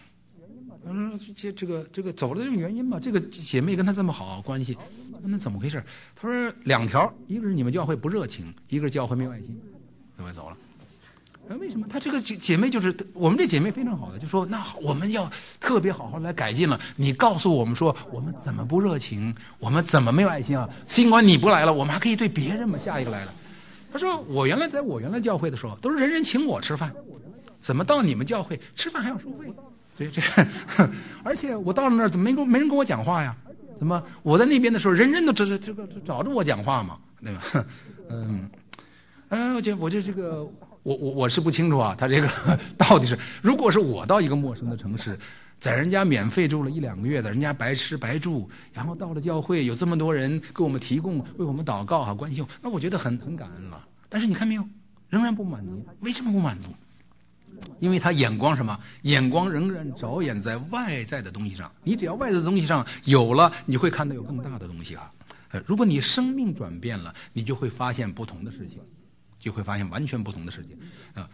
这个走了这种原因嘛？这个姐妹跟他这么好关系，那怎么回事？他说2条，一个是你们教会不热情，一个是教会没有爱心，就会走了。为什么？他这个姐妹就是我们这姐妹非常好的，就说那我们要特别好好来改进了。你告诉我们说我们怎么不热情，我们怎么没有爱心啊？尽管你不来了，我们还可以对别人嘛。下一个来了，他说在我原来教会的时候，都是人人请我吃饭，怎么到你们教会吃饭还要收费？对而且我到了那儿怎么没人跟我讲话呀？怎么我在那边的时候，人人都找着我讲话嘛，对吧？我是不清楚啊，他这个到底是，如果是我到一个陌生的城市，在人家免费住了1-2个月的，人家白吃白住，然后到了教会有这么多人给我们提供，为我们祷告啊，关心，那我觉得很感恩了。但是你看没有，仍然不满足。为什么不满足？因为他眼光什么？眼光仍然着眼在外在的东西上。你只要外在的东西上有了，你会看到有更大的东西啊。如果你生命转变了，你就会发现不同的事情。就会发现完全不同的世界啊，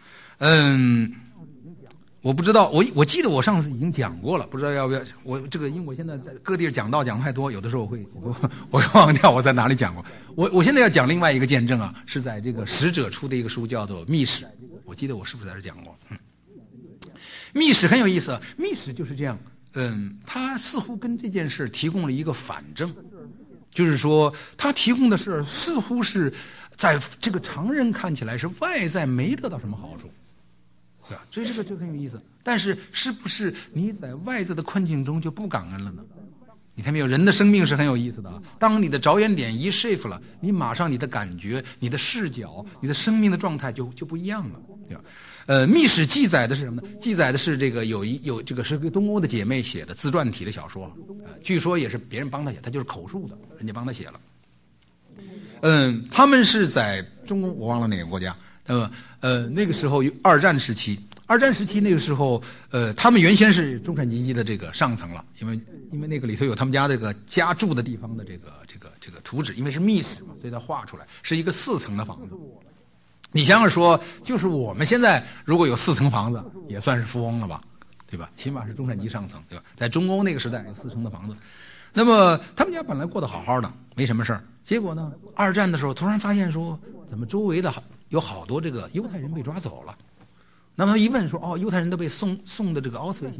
我不知道，我记得我上次已经讲过了，不知道要不要我这个，因为我现在在各地讲道讲太多，有的时候我会忘掉我在哪里讲过。我现在要讲另外一个见证啊，是在这个使者出的一个书叫做《密史》，我记得我是不是在这讲过？密史很有意思，密史就是这样，他似乎跟这件事提供了一个反证，就是说他提供的是似乎是。在这个常人看起来是外在没得到什么好处， 对吧？所以这个就很有意思。但是是不是你在外在的困境中就不感恩了呢？你看没有，人的生命是很有意思的啊。当你的着眼点一 shift 了，你马上你的感觉、你的视角、你的生命的状态就不一样了，对吧？密史记载的是什么呢？记载的是这个有这个是个东欧的姐妹写的自传体的小说，据说也是别人帮她写，她就是口述的，人家帮她写了。他们是在中国，我忘了哪个国家。那个时候二战时期那个时候，他们原先是中产阶级的这个上层了，因为那个里头有他们家这个家住的地方的这个图纸，因为是密史嘛，所以他画出来是一个4层的房子。你想想说，就是我们现在如果有4层房子，也算是富翁了吧，对吧？起码是中产级上层，对吧？在中欧那个时代有4层的房子，那么他们家本来过得好好的，没什么事儿。结果呢，二战的时候突然发现说，怎么周围的有好多这个犹太人被抓走了。那么一问说，哦，犹太人都被送的这个奥斯维辛，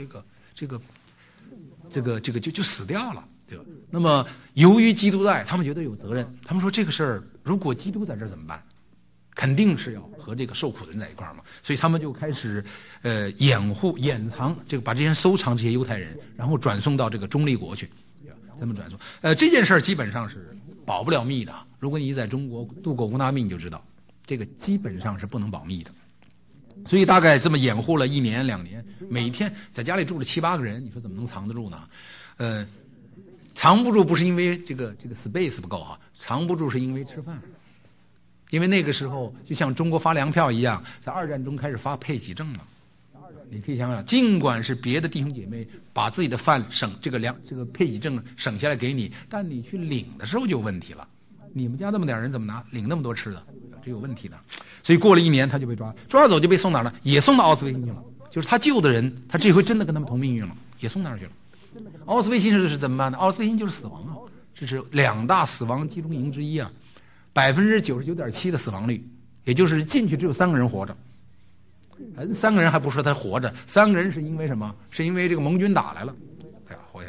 就死掉了，对吧？那么由于基督在，他们觉得有责任，他们说这个事儿如果基督在这儿怎么办？肯定是要和这个受苦的人在一块儿嘛，所以他们就开始掩藏这个，把这些人收藏这些犹太人，然后转送到这个中立国去，这么转送。这件事儿基本上是保不了密的。如果你在中国度过无大密，你就知道这个基本上是不能保密的。所以大概这么掩护了1年2年，每天在家里住了7、8个人，你说怎么能藏得住呢？藏不住不是因为这个 space 不够哈，藏不住是因为吃饭。因为那个时候就像中国发粮票一样，在二战中开始发配给证了。你可以想想，尽管是别的弟兄姐妹把自己的饭这个配给证省下来给你，但你去领的时候就有问题了。你们家那么点人怎么领那么多吃的？这有问题的。所以过了1年他就被抓走，就被送哪儿了？也送到奥斯维辛去了。就是他救的人，他这回真的跟他们同命运了，也送那儿去了。奥斯维辛是怎么办呢？奥斯维辛就是死亡啊，这是2大死亡集中营之一啊。99.7%的死亡率，也就是进去只有3个人活着。3个人还不说他活着，3个人是因为什么？是因为这个盟军打来了，哎呀，活下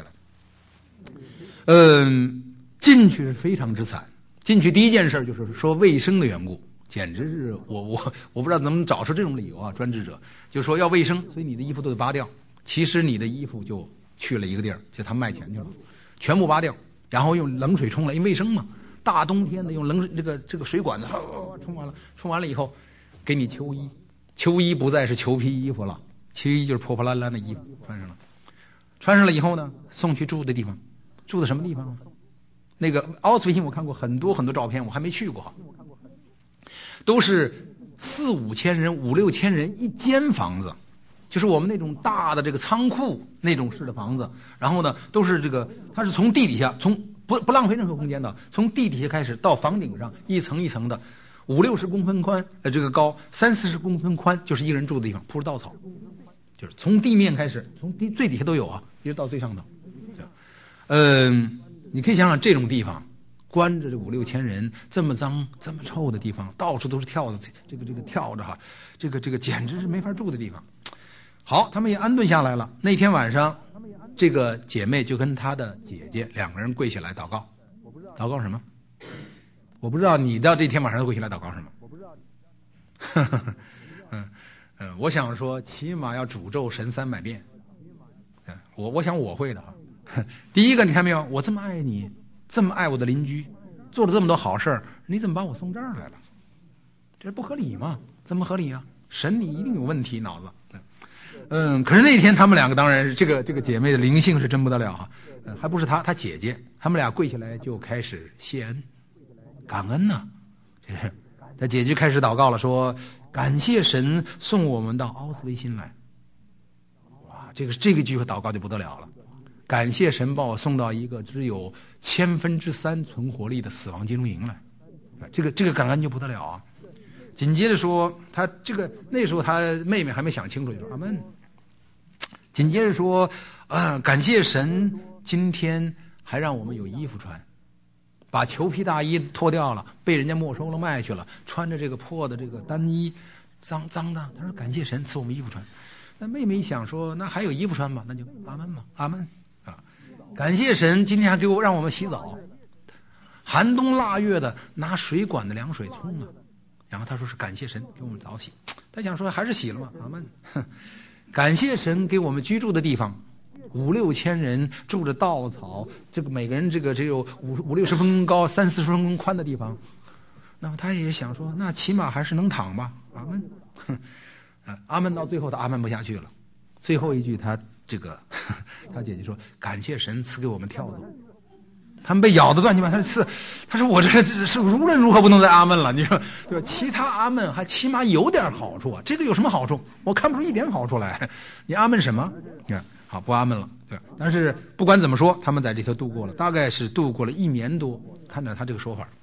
来。进去是非常之惨。进去第一件事就是说卫生的缘故，简直是我不知道能不能找出这种理由啊！专制者就说要卫生，所以你的衣服都得扒掉。其实你的衣服就去了一个地儿，就他们卖钱去了，全部扒掉，然后用冷水冲了，因为卫生嘛。大冬天的用冷水这个水管子冲完了以后，给你秋衣，秋衣不再是裘皮衣服了，秋衣就是破破烂烂的衣服穿上了以后呢，送去住的地方，住的什么地方呢？那个奥斯维辛我看过很多照片，我还没去过，都是4、5千人、5、6千人一间房子，就是我们那种大的这个仓库那种式的房子，然后呢都是它是从地底下不浪费任何空间的，从地底下开始到房顶上，一层一层的，50、60公分宽，这个高，30、40公分宽，就是一个人住的地方，铺着稻草，就是从地面开始，从最底下都有啊，一直到最上头。你可以想想这种地方，关着这5、6千人，这么脏、这么臭的地方，到处都是跳着哈，这个简直是没法住的地方。好，他们也安顿下来了。那天晚上，这个姐妹就跟她的姐姐2个人跪下来祷告。祷告什么？我不知道你到这天晚上跪下来祷告什么。我不知道。我想说，起码要诅咒神300遍。我想我会的。第一个，你看没有？我这么爱你，这么爱我的邻居，做了这么多好事，你怎么把我送这儿来了？这不合理吗？怎么合理啊？神你一定有问题，脑子。可是那天他们2个当然这个姐妹的灵性是真不得了哈，还不是她姐姐，他们俩跪下来就开始谢恩，感恩呢。他姐姐开始祷告了，说感谢神送我们到奥斯维辛来。哇，这个句祷告就不得了了，感谢神把我送到一个只有3%存活力的死亡集中营来，这个感恩就不得了啊。紧接着说，那时候他妹妹还没想清楚，就说阿门。紧接着说，感谢神，今天还让我们有衣服穿，把裘皮大衣脱掉了，被人家没收了卖去了，穿着这个破的这个单衣，脏的。他说感谢神赐我们衣服穿。那妹妹一想说，那还有衣服穿吗？那就阿门嘛，阿门啊！感谢神，今天还让我们洗澡，寒冬腊月的拿水管的凉水冲啊。然后他说是感谢神给我们早起， 他想说还是洗了嘛，阿门。感谢神给我们居住的地方，5、6千人住着稻草，这个每个人这个只有5、60分钟高、30、40分钟宽的地方。那么他也想说，那起码还是能躺吧，阿门。阿门到最后他阿门不下去了，最后一句他姐姐说感谢神赐给我们跳蚤。他们被咬得断七八糟，他说我这是无论如何不能再阿门了，你说对吧？其他阿门还起码有点好处啊，这个有什么好处？我看不出一点好处来。你阿门什么？好，不阿门了，对吧？但是不管怎么说，他们在里头度过了，大概是度过了1年多。看着他这个说法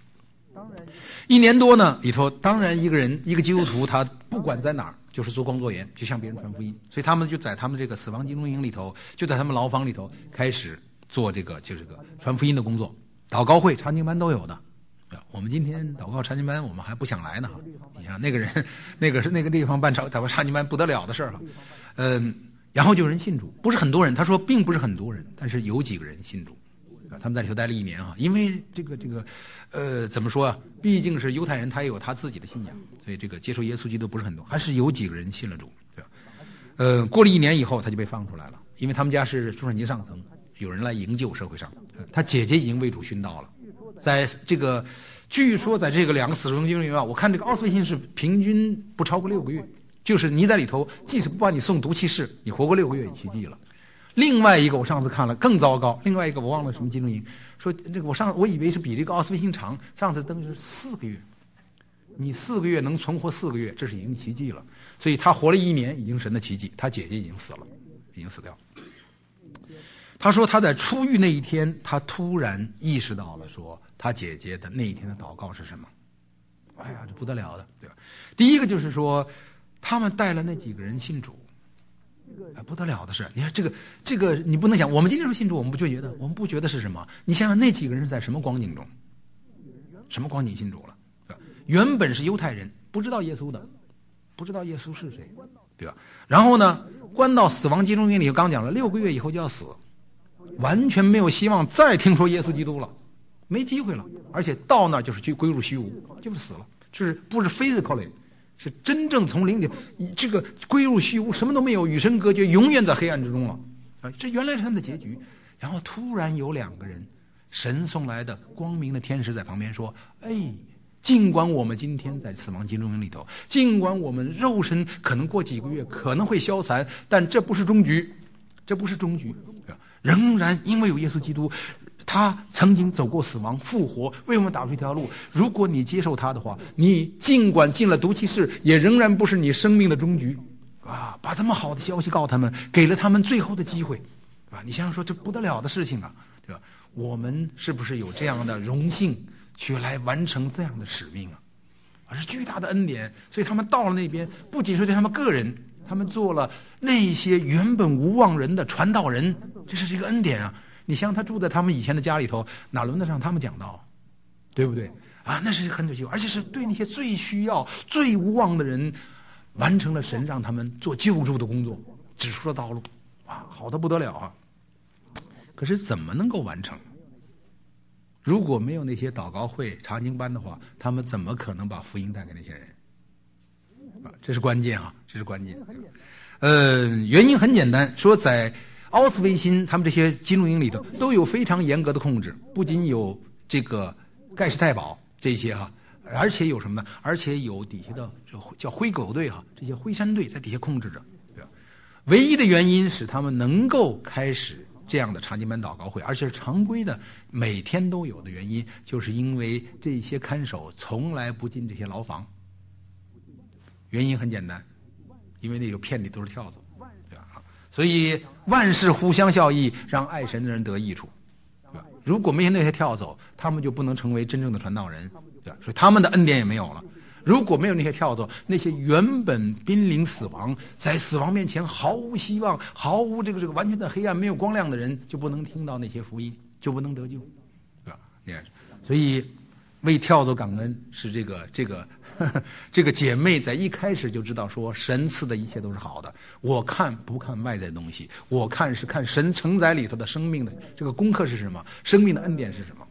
，1年多呢，里头当然一个基督徒，他不管在哪儿，就是做光做盐，就向别人传福音。所以他们就在他们这个死亡集中营里头，就在他们牢房里头开始做这个传福音的工作，祷告会、查经班都有的。我们今天祷告查经班，我们还不想来呢。你看那个人，那个地方办祷告查经班不得了的事儿了。然后就有人信主，不是很多人。他说并不是很多人，但是有几个人信主。他们在里头待了1年啊，因为怎么说啊？毕竟是犹太人，他也有他自己的信仰，所以这个接受耶稣基督不是很多，还是有几个人信了主，对吧？过了1年以后，他就被放出来了，因为他们家是中产阶上层。有人来营救社会上，他姐姐已经为主殉道了。在这个，据说在这个2个死刑经历啊，我看这个奥斯维辛是平均不超过6个月，就是你在里头，即使不把你送毒气室，你活过6个月也奇迹了。另外一个我上次看了更糟糕，另外一个我忘了什么集中营，说这个我以为是比这个奥斯维辛长，上次登是4个月，你4个月能存活4个月，这是已经奇迹了。所以他活了1年，已经神的奇迹。他姐姐已经死了，已经死掉了。他说他在出狱那一天，他突然意识到了，说他姐姐的那一天的祷告是什么？哎呀，这不得了的，对吧？第一个就是说，他们带了那几个人信主，不得了的事。你看这个，你不能想，我们今天说信主，我们不觉得是什么？你想想那几个人是在什么光景中，什么光景信主了？对吧？原本是犹太人，不知道耶稣的，不知道耶稣是谁，对吧？然后呢，关到死亡集中营里，刚讲了6个月以后就要死。完全没有希望再听说耶稣基督了，没机会了，而且到那儿就是去归入虚无，就是死了，就是不是 physically， 是真正从灵里这个归入虚无，什么都没有，与神隔绝，永远在黑暗之中了。这原来是他们的结局。然后突然有2个人，神送来的光明的天使在旁边说：“哎，尽管我们今天在死亡集中营里头，尽管我们肉身可能过几个月可能会消残，但这不是终局，这不是终局。”仍然因为有耶稣基督，他曾经走过死亡复活，为我们打出一条路。如果你接受他的话，你尽管进了毒气室，也仍然不是你生命的终局啊！把这么好的消息告诉他们，给了他们最后的机会啊！你想想说，这不得了的事情啊，对吧？我们是不是有这样的荣幸去来完成这样的使命啊？而是巨大的恩典。所以他们到了那边，不仅是对他们个人，他们做了那些原本无望人的传道人，这是一个恩典啊！你想他住在他们以前的家里头，哪轮得上他们讲道，对不对啊？那是很有机会，而且是对那些最需要、最无望的人，完成了神让他们做救助的工作，指出了道路，啊，好的不得了啊！可是怎么能够完成？如果没有那些祷告会、查经班的话，他们怎么可能把福音带给那些人？这是关键啊，这是关键。原因很简单，说在奥斯维辛他们这些集中营里头都有非常严格的控制，不仅有这个盖世太保这些哈，而且有什么呢？而且有底下的叫灰狗队哈，这些灰山队在底下控制着。对吧？唯一的原因使他们能够开始这样的查经班祷告会，而且是常规的，每天都有的原因，就是因为这些看守从来不进这些牢房。原因很简单，因为那个片里都是跳蚤，对吧？所以万事互相效益，让爱神的人得益处，对吧？如果没有那些跳蚤，他们就不能成为真正的传道人，对吧？所以他们的恩典也没有了。如果没有那些跳蚤，那些原本濒临死亡，在死亡面前毫无希望、毫无这个完全在黑暗、没有光亮的人，就不能听到那些福音，就不能得救，对吧？所以为跳蚤感恩是这个姐妹在一开始就知道说，神赐的一切都是好的。我看不看外在的东西，我看是看神承载里头的生命的这个功课是什么，生命的恩典是什么。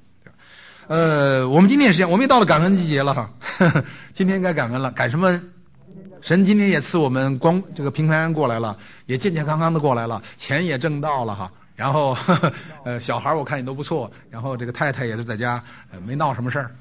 我们今天也是这样，我们也到了感恩季节了哈。今天该感恩了，感什么？ 神今天也赐我们光这个平平安安过来了，也健健康康的过来了，钱也挣到了哈。然后小孩我看也都不错，然后这个太太也是在家没闹什么事儿。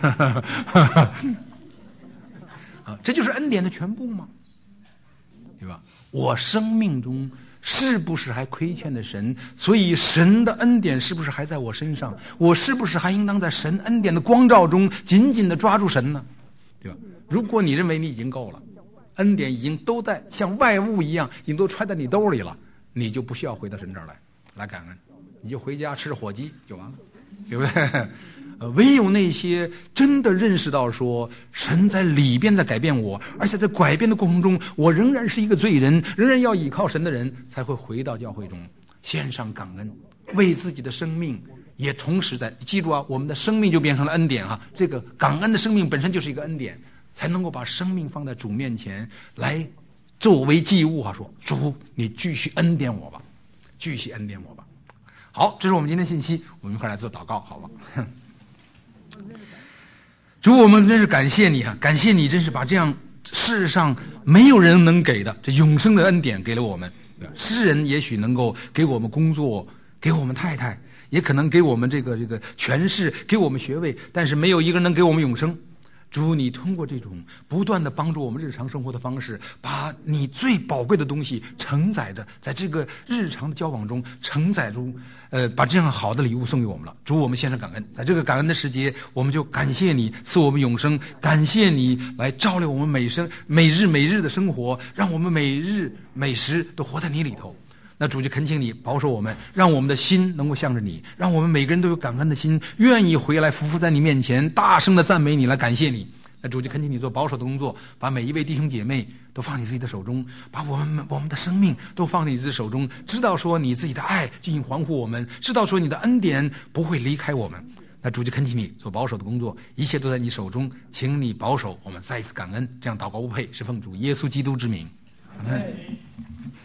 啊，这就是恩典的全部吗？对吧？我生命中是不是还亏欠的神？所以神的恩典是不是还在我身上？我是不是还应当在神恩典的光照中紧紧的抓住神呢？对吧？如果你认为你已经够了，恩典已经都在像外物一样已经都揣在你兜里了，你就不需要回到神这儿来感恩，你就回家吃火鸡就完了，对不对？唯有那些真的认识到说神在里边在改变我，而且在改变的过程中我仍然是一个罪人，仍然要倚靠神的人，才会回到教会中献上感恩，为自己的生命也同时在记住啊，我们的生命就变成了恩典哈。这个感恩的生命本身就是一个恩典，才能够把生命放在主面前来作为祭物啊，说主你继续恩典我吧，继续恩典我吧。好，这是我们今天的信息，我们一块来做祷告好吧。主，我们真是感谢你啊！感谢你，真是把这样世上没有人能给的这永生的恩典给了我们。诗人也许能够给我们工作，给我们太太，也可能给我们这个权势，给我们学位，但是没有一个人能给我们永生。主，你通过这种不断的帮助我们日常生活的方式，把你最宝贵的东西承载着，在这个日常的交往中承载住，把这样好的礼物送给我们了。主，我们献上感恩，在这个感恩的时节，我们就感谢你赐我们永生，感谢你来照亮我们每日的生活，让我们每日每时都活在你里头。那主就恳请你保守我们，让我们的心能够向着你，让我们每个人都有感恩的心，愿意回来匍匐在你面前，大声的赞美你，来感谢你。那主就恳请你做保守的工作，把每一位弟兄姐妹都放你自己的手中，把我们的生命都放在你自己的手中，知道说你自己的爱进行环护我们，知道说你的恩典不会离开我们。那主就恳请你做保守的工作，一切都在你手中，请你保守我们，再一次感恩，这样祷告无配，是奉主耶稣基督之名，阿们。